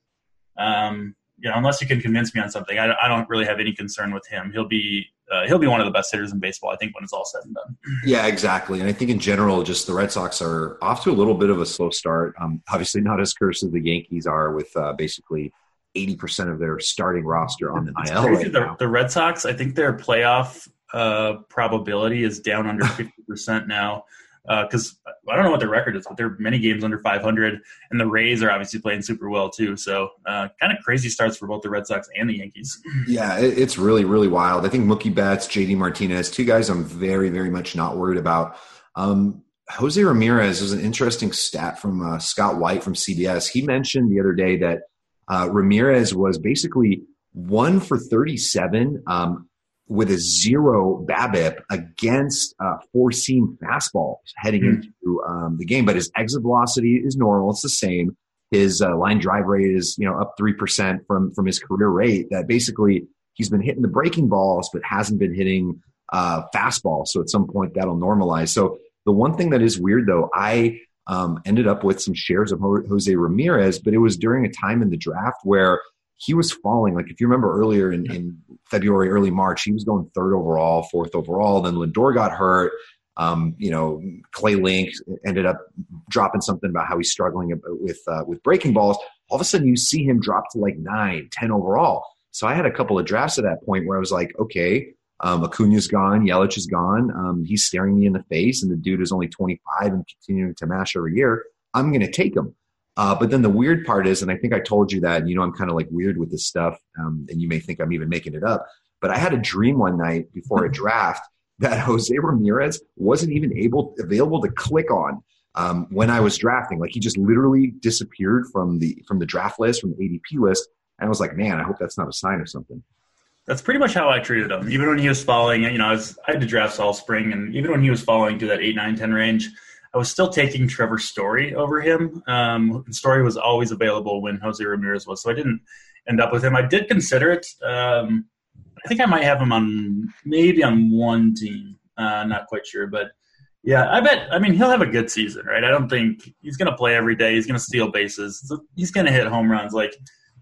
um, you know, unless you can convince me on something, I, I don't really have any concern with him. He'll be uh, he'll be one of the best hitters in baseball, I think, when it's all said and done. Yeah, exactly. And I think in general, just the Red Sox are off to a little bit of a slow start. Um, obviously, not as cursed as the Yankees are with uh, basically eighty percent of their starting roster on the I L right the, now. The Red Sox, I think their playoff uh, probability is down under fifty percent now because uh, I don't know what their record is, but they're many games under five hundred, and the Rays are obviously playing super well too. So uh, kind of crazy starts for both the Red Sox and the Yankees. Yeah, it, it's really, really wild. I think Mookie Betts, J D Martinez, two guys I'm very, very much not worried about. Um, Jose Ramirez is an interesting stat from uh, Scott White from C B S. He mentioned the other day that Uh, Ramirez was basically one for thirty-seven um, with a zero BABIP against uh, four-seam fastballs heading mm-hmm. into um, the game. But his exit velocity is normal; it's the same. His uh, line drive rate is, you know, up three percent from from his career rate. That basically he's been hitting the breaking balls, but hasn't been hitting uh, fastballs. So at some point that'll normalize. So the one thing that is weird, though, I. Um, ended up with some shares of Jose Ramirez, but it was during a time in the draft where he was falling. Like if you remember earlier in, in February, early March, he was going third overall, fourth overall. Then Lindor got hurt. Um, you know, Clay Link ended up dropping something about how he's struggling with uh, with breaking balls. All of a sudden, you see him drop to like nine, ten overall. So I had a couple of drafts at that point where I was like, okay. Um, Acuna's gone. Yelich is gone. Um, he's staring me in the face, and the dude is only twenty-five and continuing to mash every year. I'm going to take him. Uh, but then the weird part is, and I think I told you that, and you know I'm kind of like weird with this stuff, um, and you may think I'm even making it up, but I had a dream one night before a draft that Jose Ramirez wasn't even able available to click on um, when I was drafting. Like he just literally disappeared from the from the draft list, from the A D P list, and I was like, man, I hope that's not a sign of something. That's pretty much how I treated him. Even when he was falling, you know, I, was, I had to drafts all spring, and even when he was falling to that eight, nine, ten range, I was still taking Trevor Story over him. Um, Story was always available when Jose Ramirez was, so I didn't end up with him. I did consider it. Um, I think I might have him on maybe on one team. Uh, not quite sure, but yeah, I bet. I mean, he'll have a good season, right? I don't think he's going to play every day. He's going to steal bases. So he's going to hit home runs. Like.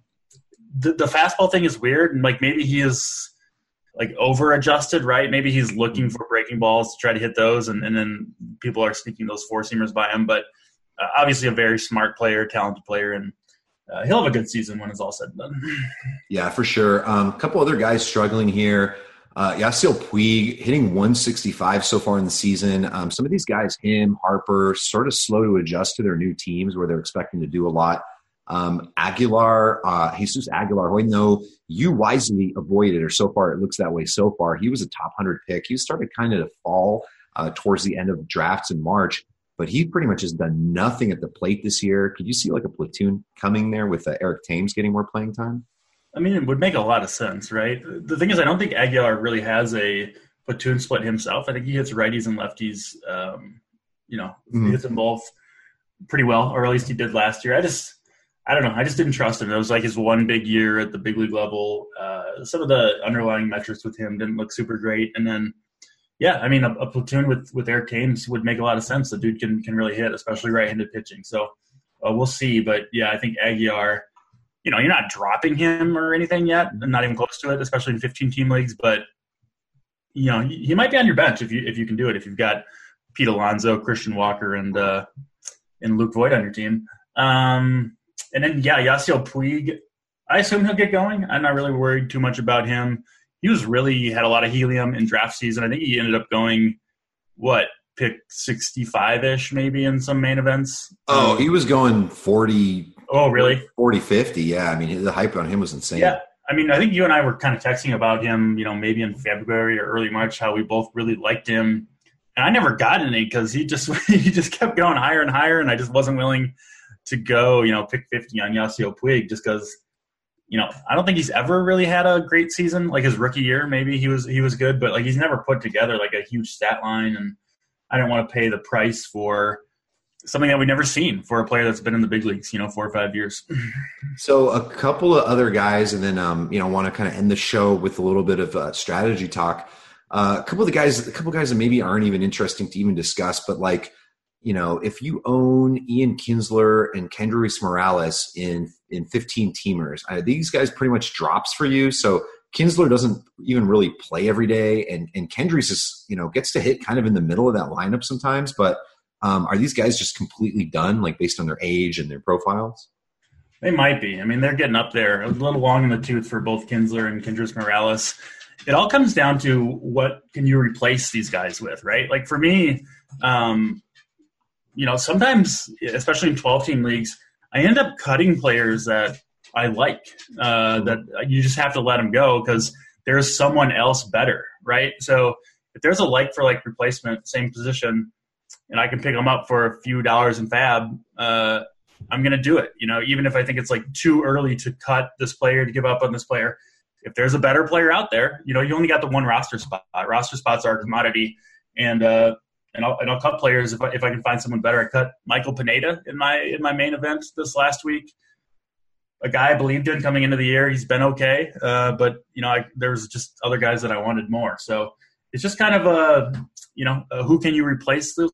The, the fastball thing is weird, and like maybe he is like over adjusted, right? Maybe he's looking for breaking balls to try to hit those, and, and then people are sneaking those four seamers by him. But uh, obviously, a very smart player, talented player, and uh, he'll have a good season when it's all said and done. Yeah, for sure. Um, a couple other guys struggling here. Uh, Yasiel Puig hitting one sixty-five so far in the season. Um, some of these guys, him, Harper, sort of slow to adjust to their new teams where they're expecting to do a lot. Um, Aguilar, uh, Jesus Aguilar, who I know you wisely avoided, or so far it looks that way so far. He was a top one hundred pick. He started kind of to fall uh, towards the end of drafts in March, but he pretty much has done nothing at the plate this year. Could you see like a platoon coming there with uh, Eric Thames getting more playing time? I mean, it would make a lot of sense, right? The thing is, I don't think Aguilar really has a platoon split himself. I think he hits righties and lefties, um, you know, mm-hmm. he hits them both pretty well, or at least he did last year. I just... I don't know. I just didn't trust him. It was like his one big year at the big league level. Uh, some of the underlying metrics with him didn't look super great. And then, yeah, I mean, a, a platoon with, with Eric Thames would make a lot of sense. The dude can can really hit, especially right-handed pitching. So uh, we'll see. But, yeah, I think Aguilar, you know, you're not dropping him or anything yet, not even close to it, especially in fifteen-team leagues. But, you know, he, he might be on your bench if you if you can do it, if you've got Pete Alonso, Christian Walker, and, uh, and Luke Voigt on your team. Um And then, yeah, Yasiel Puig, I assume he'll get going. I'm not really worried too much about him. He was really had a lot of helium in draft season. I think he ended up going, what, pick sixty-five-ish maybe in some main events. Oh, he was going forty. Oh, really? forty, fifty, yeah. I mean, the hype on him was insane. Yeah, I mean, I think you and I were kind of texting about him, you know, maybe in February or early March, how we both really liked him. And I never got any because he just he just kept going higher and higher, and I just wasn't willing to go, you know, pick fifty on Yasiel Puig just because, you know, I don't think he's ever really had a great season. Like his rookie year, maybe he was he was good, but like he's never put together like a huge stat line, and I didn't want to pay the price for something that we've never seen for a player that's been in the big leagues, you know, four or five years. So a couple of other guys, and then, um, you know, want to kind of end the show with a little bit of uh, strategy talk. Uh, a couple of the guys, a couple of guys that maybe aren't even interesting to even discuss, but like, you know, if you own Ian Kinsler and Kendrys Morales in, in fifteen teamers, uh, these guys pretty much drops for you. So Kinsler doesn't even really play every day. And, and Kendrys is, you know, gets to hit kind of in the middle of that lineup sometimes, but Um, are these guys just completely done, like based on their age and their profiles? They might be. I mean, they're getting up there a little long in the tooth for both Kinsler and Kendrys Morales. It all comes down to what can you replace these guys with, right? Like for me, um, you know, sometimes, especially in twelve-team leagues, I end up cutting players that I like, uh, that you just have to let them go because there's someone else better, right? So if there's a like-for-like replacement, same position, and I can pick them up for a few dollars in Fab, uh, I'm going to do it. You know, even if I think it's like too early to cut this player, to give up on this player. If there's a better player out there, you know, you only got the one roster spot. Roster spots are a commodity, and uh, and I'll and I'll cut players if I, if I can find someone better. I cut Michael Pineda in my in my main event this last week. A guy I believed in coming into the year. He's been okay, uh, but you know, I, there's just other guys that I wanted more. So it's just kind of a, you know, a who can you replace those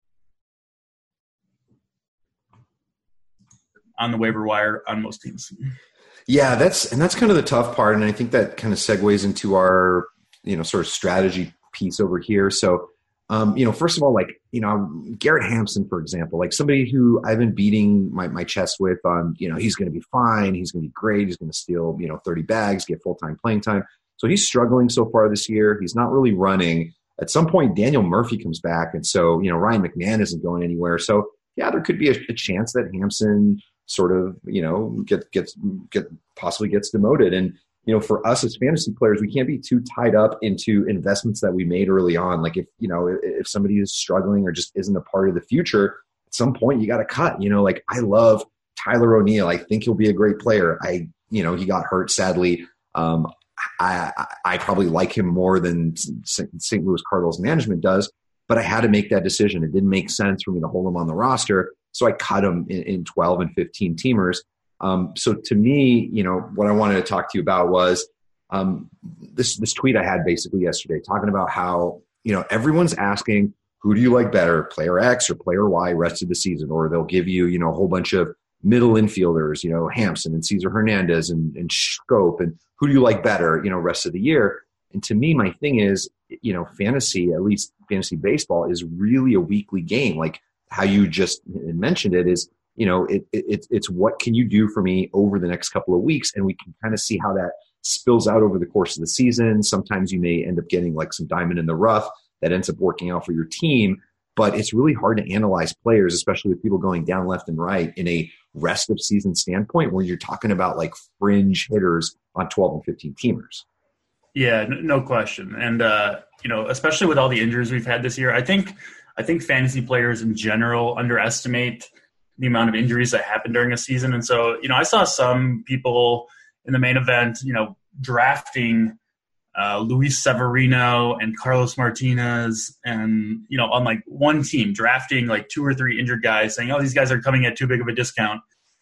on the waiver wire on most teams. Yeah, that's and that's kind of the tough part, and I think that kind of segues into our, you know, sort of strategy piece over here. So, um, you know, first of all, like, you know, Garrett Hampson, for example, like somebody who I've been beating my, my chest with on, you know, he's going to be fine, he's going to be great, he's going to steal, you know, thirty bags, get full-time playing time. So he's struggling so far this year. He's not really running. At some point, Daniel Murphy comes back, and so, you know, Ryan McMahon isn't going anywhere. So, yeah, there could be a, a chance that Hampson sort of, you know, get gets get possibly gets demoted. And, you know, for us as fantasy players, we can't be too tied up into investments that we made early on. Like if, you know, if, if somebody is struggling or just isn't a part of the future, at some point you got to cut. You know, like I love Tyler O'Neill. I think he'll be a great player. I, you know, he got hurt sadly. Um, I, I I probably like him more than Saint Louis Cardinals management does, but I had to make that decision. It didn't make sense for me to hold him on the roster. So I cut him in, in twelve and fifteen teamers. Um, so to me, you know, what I wanted to talk to you about was um, this this tweet I had basically yesterday talking about how, you know, everyone's asking, who do you like better, player X or player Y rest of the season? Or they'll give you, you know, a whole bunch of middle infielders, you know, Hampson and Cesar Hernandez and, and Scope, and who do you like better, you know, rest of the year? And to me, my thing is, you know, fantasy, at least fantasy baseball, is really a weekly game. Like, how you just mentioned it is, you know, it, it, it's what can you do for me over the next couple of weeks? And we can kind of see how that spills out over the course of the season. Sometimes you may end up getting like some diamond in the rough that ends up working out for your team, but it's really hard to analyze players, especially with people going down left and right in a rest of season standpoint where you're talking about like fringe hitters on twelve and fifteen teamers. Yeah, no question. And, uh, you know, especially with all the injuries we've had this year, I think – I think fantasy players in general underestimate the amount of injuries that happen during a season. And so, you know, I saw some people in the main event, you know, drafting uh, Luis Severino and Carlos Martinez and, you know, on like one team, drafting like two or three injured guys saying, oh, these guys are coming at too big of a discount.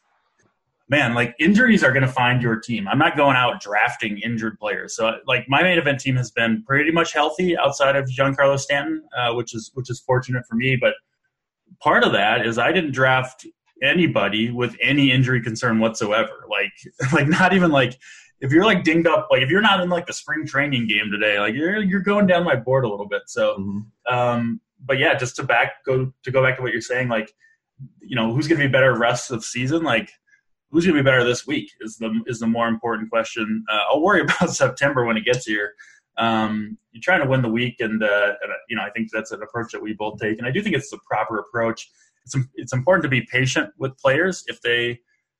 Man, like injuries are going to find your team. I'm not going out drafting injured players. So like my main event team has been pretty much healthy outside of Giancarlo Stanton, uh, which is, which is fortunate for me. But part of that is I didn't draft anybody with any injury concern whatsoever. Like, like not even like if you're like dinged up, like if you're not in like the spring training game today, like you're, you're going down my board a little bit. So, mm-hmm. um, but yeah, just to back, go to go back to what you're saying, like, you know, who's going to be better rest of season? Like, who's going to be better this week is the is the more important question. Uh, I'll worry about September when it gets here. Um, you're trying to win the week, and, uh, and you know I think that's an approach that we both take, and I do think it's the proper approach. It's it's important to be patient with players if they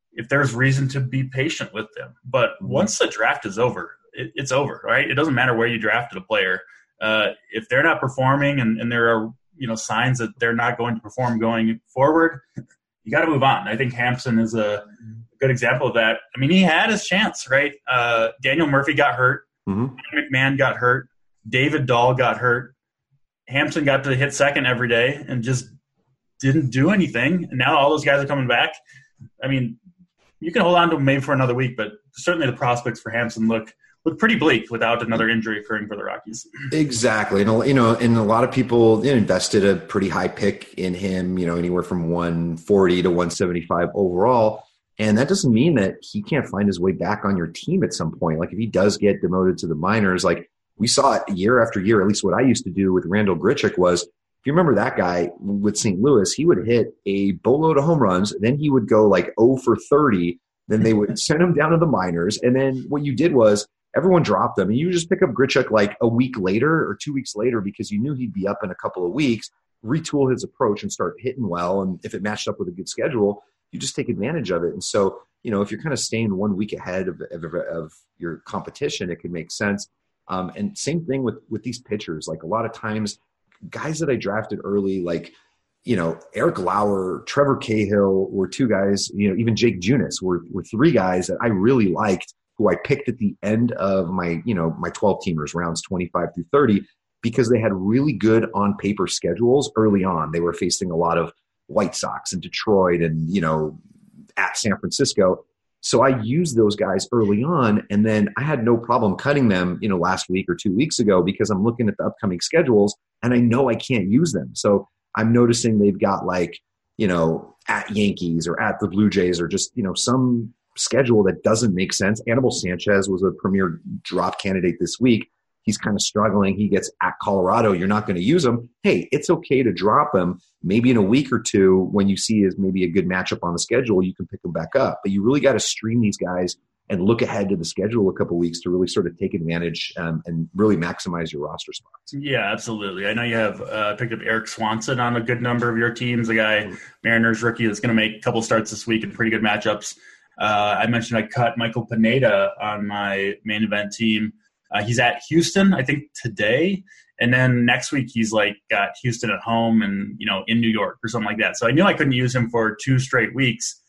if there's reason to be patient with them. But once the draft is over, it, it's over, right? It doesn't matter where you drafted a player. Uh, if they're not performing and, and there are, you know, signs that they're not going to perform going forward, you got to move on. I think Hampson is a good example of that. I mean, he had his chance, right? Uh, Daniel Murphy got hurt. Mm-hmm. McMahon got hurt. David Dahl got hurt. Hampson got to hit second every day and just didn't do anything. And now all those guys are coming back. I mean, you can hold on to him maybe for another week, but certainly the prospects for Hampson look look pretty bleak without another injury occurring for the Rockies. Exactly. And, you know, and a lot of people you know, invested a pretty high pick in him, you know, anywhere from one forty to one seventy-five overall. And that doesn't mean that he can't find his way back on your team at some point. Like if he does get demoted to the minors, like we saw it year after year, at least what I used to do with Randall Grichuk was, if you remember that guy with Saint Louis, he would hit a boatload of home runs. Then he would go like oh for thirty. Then they would send him down to the minors. And then what you did was everyone dropped them. And you just pick up Grichuk like a week later or two weeks later because you knew he'd be up in a couple of weeks, retool his approach and start hitting well. And if it matched up with a good schedule, you just take advantage of it. And so, you know, if you're kind of staying one week ahead of, of, of your competition, it could make sense. Um, and same thing with, with these pitchers. Like a lot of times, guys that I drafted early, like, you know, Eric Lauer, Trevor Cahill were two guys, you know, even Jake Junis were, were three guys that I really liked who I picked at the end of my, you know, my twelve teamers, rounds twenty-five through thirty, because they had really good on paper schedules early on. They were facing a lot of White Sox and Detroit and, you know, at San Francisco. So I used those guys early on, and then I had no problem cutting them, you know, last week or two weeks ago because I'm looking at the upcoming schedules and I know I can't use them. So I'm noticing they've got like, you know, at Yankees or at the Blue Jays or just, you know, some schedule that doesn't make sense. Anibal Sanchez was a premier drop candidate this week. He's kind of struggling. He gets at Colorado. You're not going to use him. Hey, it's okay to drop him. Maybe in a week or two when you see is maybe a good matchup on the schedule, you can pick him back up. But you really got to stream these guys and look ahead to the schedule a couple of weeks to really sort of take advantage um, and really maximize your roster spots. Yeah, absolutely. I know you have uh, picked up Eric Swanson on a good number of your teams, a guy, mm-hmm. Mariners rookie that's going to make a couple starts this week in pretty good matchups. Uh, I mentioned I cut Michael Pineda on my main event team. Uh, he's at Houston, I think, today. And then next week he's like got Houston at home and, you know, in New York or something like that. So I knew I couldn't use him for two straight weeks.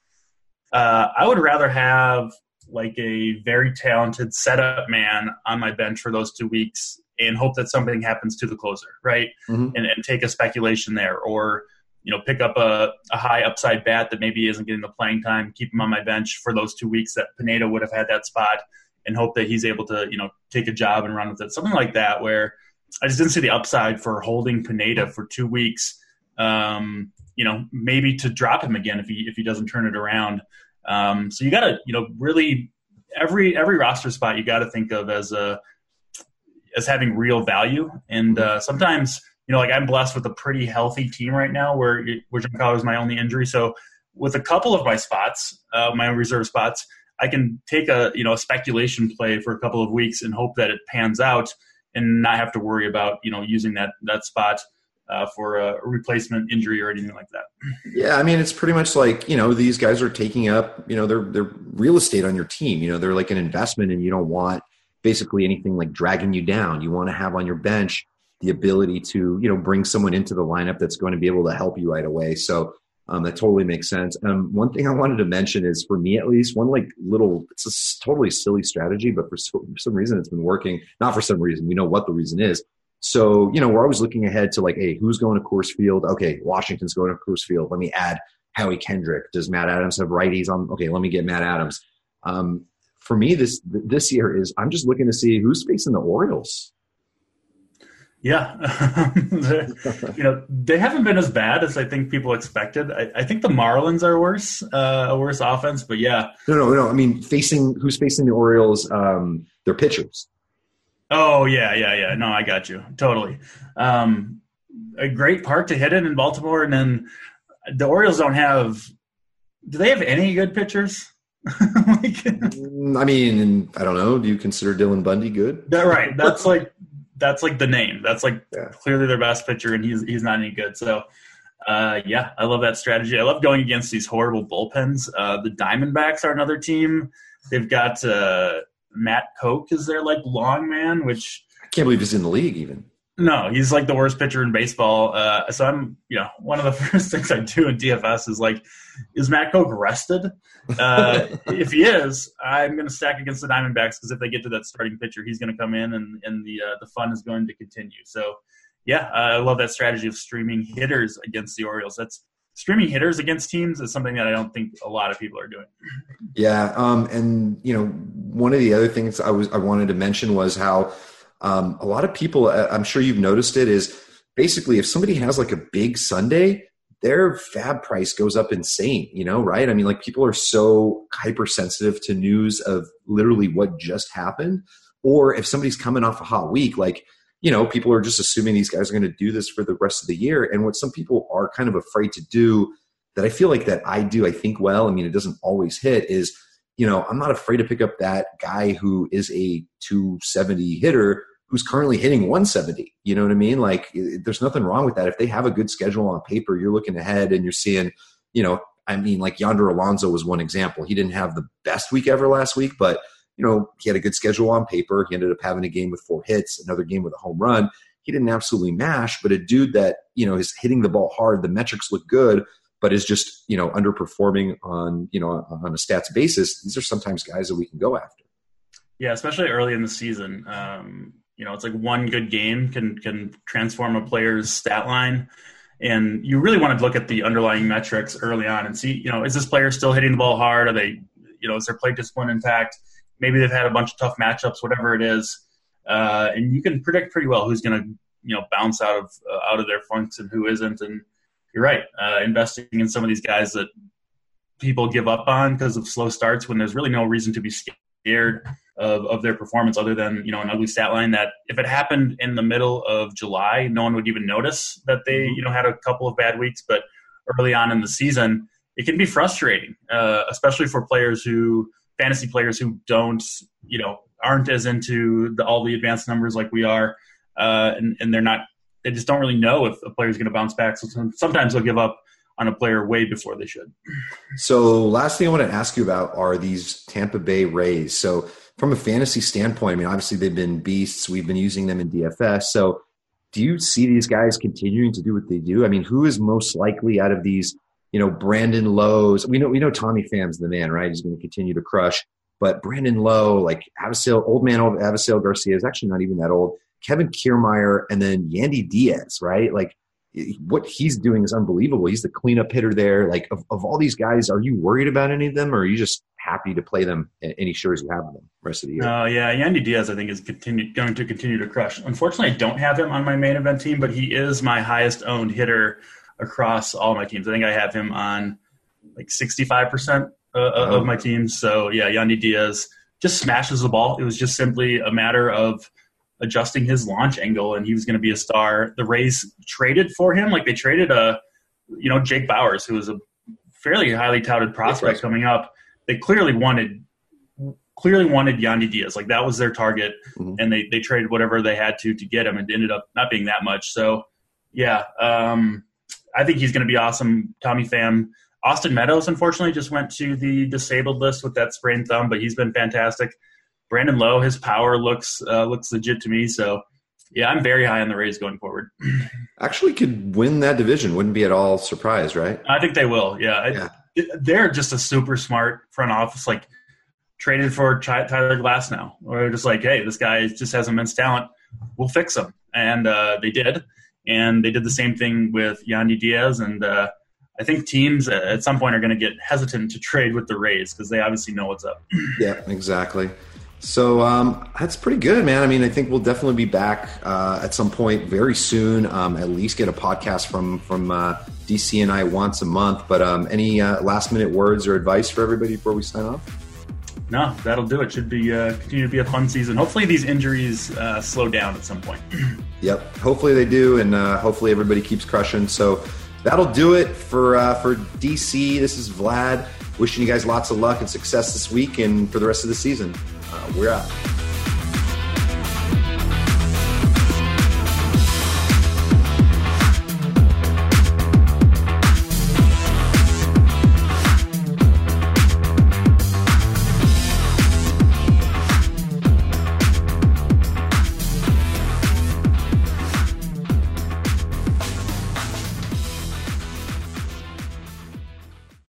Uh, I would rather have like a very talented setup man on my bench for those two weeks and hope that something happens to the closer, right? Mm-hmm. And, and take a speculation there, or, you know, pick up a, a high upside bat that maybe isn't getting the playing time, keep him on my bench for those two weeks that Pineda would have had that spot, and hope that he's able to, you know, take a job and run with it. Something like that, where I just didn't see the upside for holding Pineda for two weeks. Um, you know, maybe to drop him again if he if he doesn't turn it around. Um, so you got to, you know, really every every roster spot you got to think of as a as having real value. And uh, sometimes, you know, like I'm blessed with a pretty healthy team right now, where where Giancarlo is my only injury. So with a couple of my spots, uh, my reserve spots, I can take a, you know, a speculation play for a couple of weeks and hope that it pans out and not have to worry about, you know, using that, that spot uh, for a replacement injury or anything like that. Yeah. I mean, it's pretty much like, you know, these guys are taking up, you know, they're, they're real estate on your team. You know, they're like an investment, and you don't want basically anything like dragging you down. You want to have on your bench the ability to, you know, bring someone into the lineup that's going to be able to help you right away. So, Um, that totally makes sense. Um, one thing I wanted to mention is, for me at least, one like little, it's a totally silly strategy, but for, so, for some reason it's been working. Not for some reason, we know what the reason is. So, you know, we're always looking ahead to like, hey, who's going to Coors Field? Okay, Washington's going to Coors Field. Let me add Howie Kendrick. Does Matt Adams have righties on? Okay, let me get Matt Adams. Um, for me, this this year is I'm just looking to see who's facing the Orioles. Yeah. You know, they haven't been as bad as I think people expected. I, I think the Marlins are worse, uh, a worse offense, but yeah. No, no, no. I mean, facing who's facing the Orioles, um, their pitchers. Oh, yeah, yeah, yeah. No, I got you. Totally. Um, a great park to hit in in Baltimore, and then the Orioles don't have – do they have any good pitchers? like, I mean, I don't know. Do you consider Dylan Bundy good? That, right. That's like – That's like the name. That's like yeah. clearly their best pitcher, and he's he's not any good. So Uh, yeah, I love that strategy. I love going against these horrible bullpens. Uh, the Diamondbacks are another team. They've got uh, Matt Koch is their like long man, which I can't believe he's in the league even. No, he's like the worst pitcher in baseball. Uh, so I'm, you know, one of the first things I do in D F S is like, is Matt Koch rested? Uh, if he is, I'm going to stack against the Diamondbacks because if they get to that starting pitcher, he's going to come in and, and the uh, the fun is going to continue. So, yeah, uh, I love that strategy of streaming hitters against the Orioles. That's streaming hitters against teams is something that I don't think a lot of people are doing. Yeah, um, and you know, one of the other things I was I wanted to mention was how. Um, a lot of people, I'm sure you've noticed it, is basically if somebody has like a big Sunday, their fab price goes up insane, you know, right? I mean, like people are so hypersensitive to news of literally what just happened. Or if somebody's coming off a hot week, like, you know, people are just assuming these guys are going to do this for the rest of the year. And what some people are kind of afraid to do that I feel like that I do, I think, well, I mean, it doesn't always hit is, you know, I'm not afraid to pick up that guy who is a two seventy hitter who's currently hitting one seventy. You know what I mean? Like there's nothing wrong with that. If they have a good schedule on paper, you're looking ahead and you're seeing, you know, I mean, like Yonder Alonso was one example. He didn't have the best week ever last week, but, you know, he had a good schedule on paper. He ended up having a game with four hits, another game with a home run. He didn't absolutely mash, but a dude that, you know, is hitting the ball hard, the metrics look good, but is just, you know, underperforming on, you know, on a stats basis. These are sometimes guys that we can go after. Yeah, especially early in the season. Um, You know, it's like one good game can can transform a player's stat line. And you really want to look at the underlying metrics early on and see, you know, is this player still hitting the ball hard? Are they, you know, is their plate discipline intact? Maybe they've had a bunch of tough matchups, whatever it is. Uh, and you can predict pretty well who's going to, you know, bounce out of uh, out of their funks and who isn't. And you're right, uh, investing in some of these guys that people give up on because of slow starts when there's really no reason to be scared Of, of their performance other than, you know, an ugly stat line that if it happened in the middle of July, no one would even notice that they, you know, had a couple of bad weeks. But early on in the season, it can be frustrating, uh, especially for players who, fantasy players who don't, you know, aren't as into the, all the advanced numbers like we are. Uh, and, and they're not, they just don't really know if a player is going to bounce back. So sometimes they'll give up on a player way before they should. So last thing I want to ask you about are these Tampa Bay Rays. So from a fantasy standpoint, I mean, obviously they've been beasts. We've been using them in D F S. So do you see these guys continuing to do what they do? I mean, who is most likely out of these, you know, Brandon Lowe's? We know, we know Tommy Pham's the man, right? He's going to continue to crush. But Brandon Lowe, like Avisail, old man Avisail Garcia is actually not even that old. Kevin Kiermaier, and then Yandy Diaz, right? Like what he's doing is unbelievable. He's the cleanup hitter there. Like of, of all these guys, are you worried about any of them, or are you just happy to play them any shares you have of them the rest of the year? Oh, uh, yeah. Yandy Diaz, I think, is continue, going to continue to crush. Unfortunately, I don't have him on my main event team, but he is my highest owned hitter across all my teams. I think I have him on like sixty-five percent uh, oh. of my teams. So, yeah, Yandy Diaz just smashes the ball. It was just simply a matter of adjusting his launch angle, and he was going to be a star. The Rays traded for him. Like they traded a, you know, Jake Bauers, who was a fairly highly touted prospect right. coming up. They clearly wanted clearly wanted Yandy Diaz. Like that was their target, mm-hmm. and they, they traded whatever they had to to get him, and it ended up not being that much. So, yeah, um, I think he's going to be awesome. Tommy Pham. Austin Meadows, unfortunately, just went to the disabled list with that sprained thumb, but he's been fantastic. Brandon Lowe, his power looks uh, looks legit to me. So, yeah, I'm very high on the Rays going forward. Actually could win that division. Wouldn't be at all surprised, right? I think they will, yeah. yeah. I, they're just a super smart front office, like traded for Tyler Glass now. Or they're just like, hey, this guy just has immense talent. We'll fix him. And uh, they did. And they did the same thing with Yandy Diaz. And uh, I think teams at some point are going to get hesitant to trade with the Rays because they obviously know what's up. Yeah, exactly. So um, that's pretty good, man. I mean, I think we'll definitely be back uh, at some point very soon. Um, at least get a podcast from from uh, D C and I once a month. But um, any uh, last minute words or advice for everybody before we sign off? No, that'll do it. Should be uh, continue to be a fun season. Hopefully these injuries uh, slow down at some point. Yep. Hopefully they do, and uh, hopefully everybody keeps crushing. So that'll do it for uh, for D C. This is Vlad. Wishing you guys lots of luck and success this week and for the rest of the season. Uh, we're out.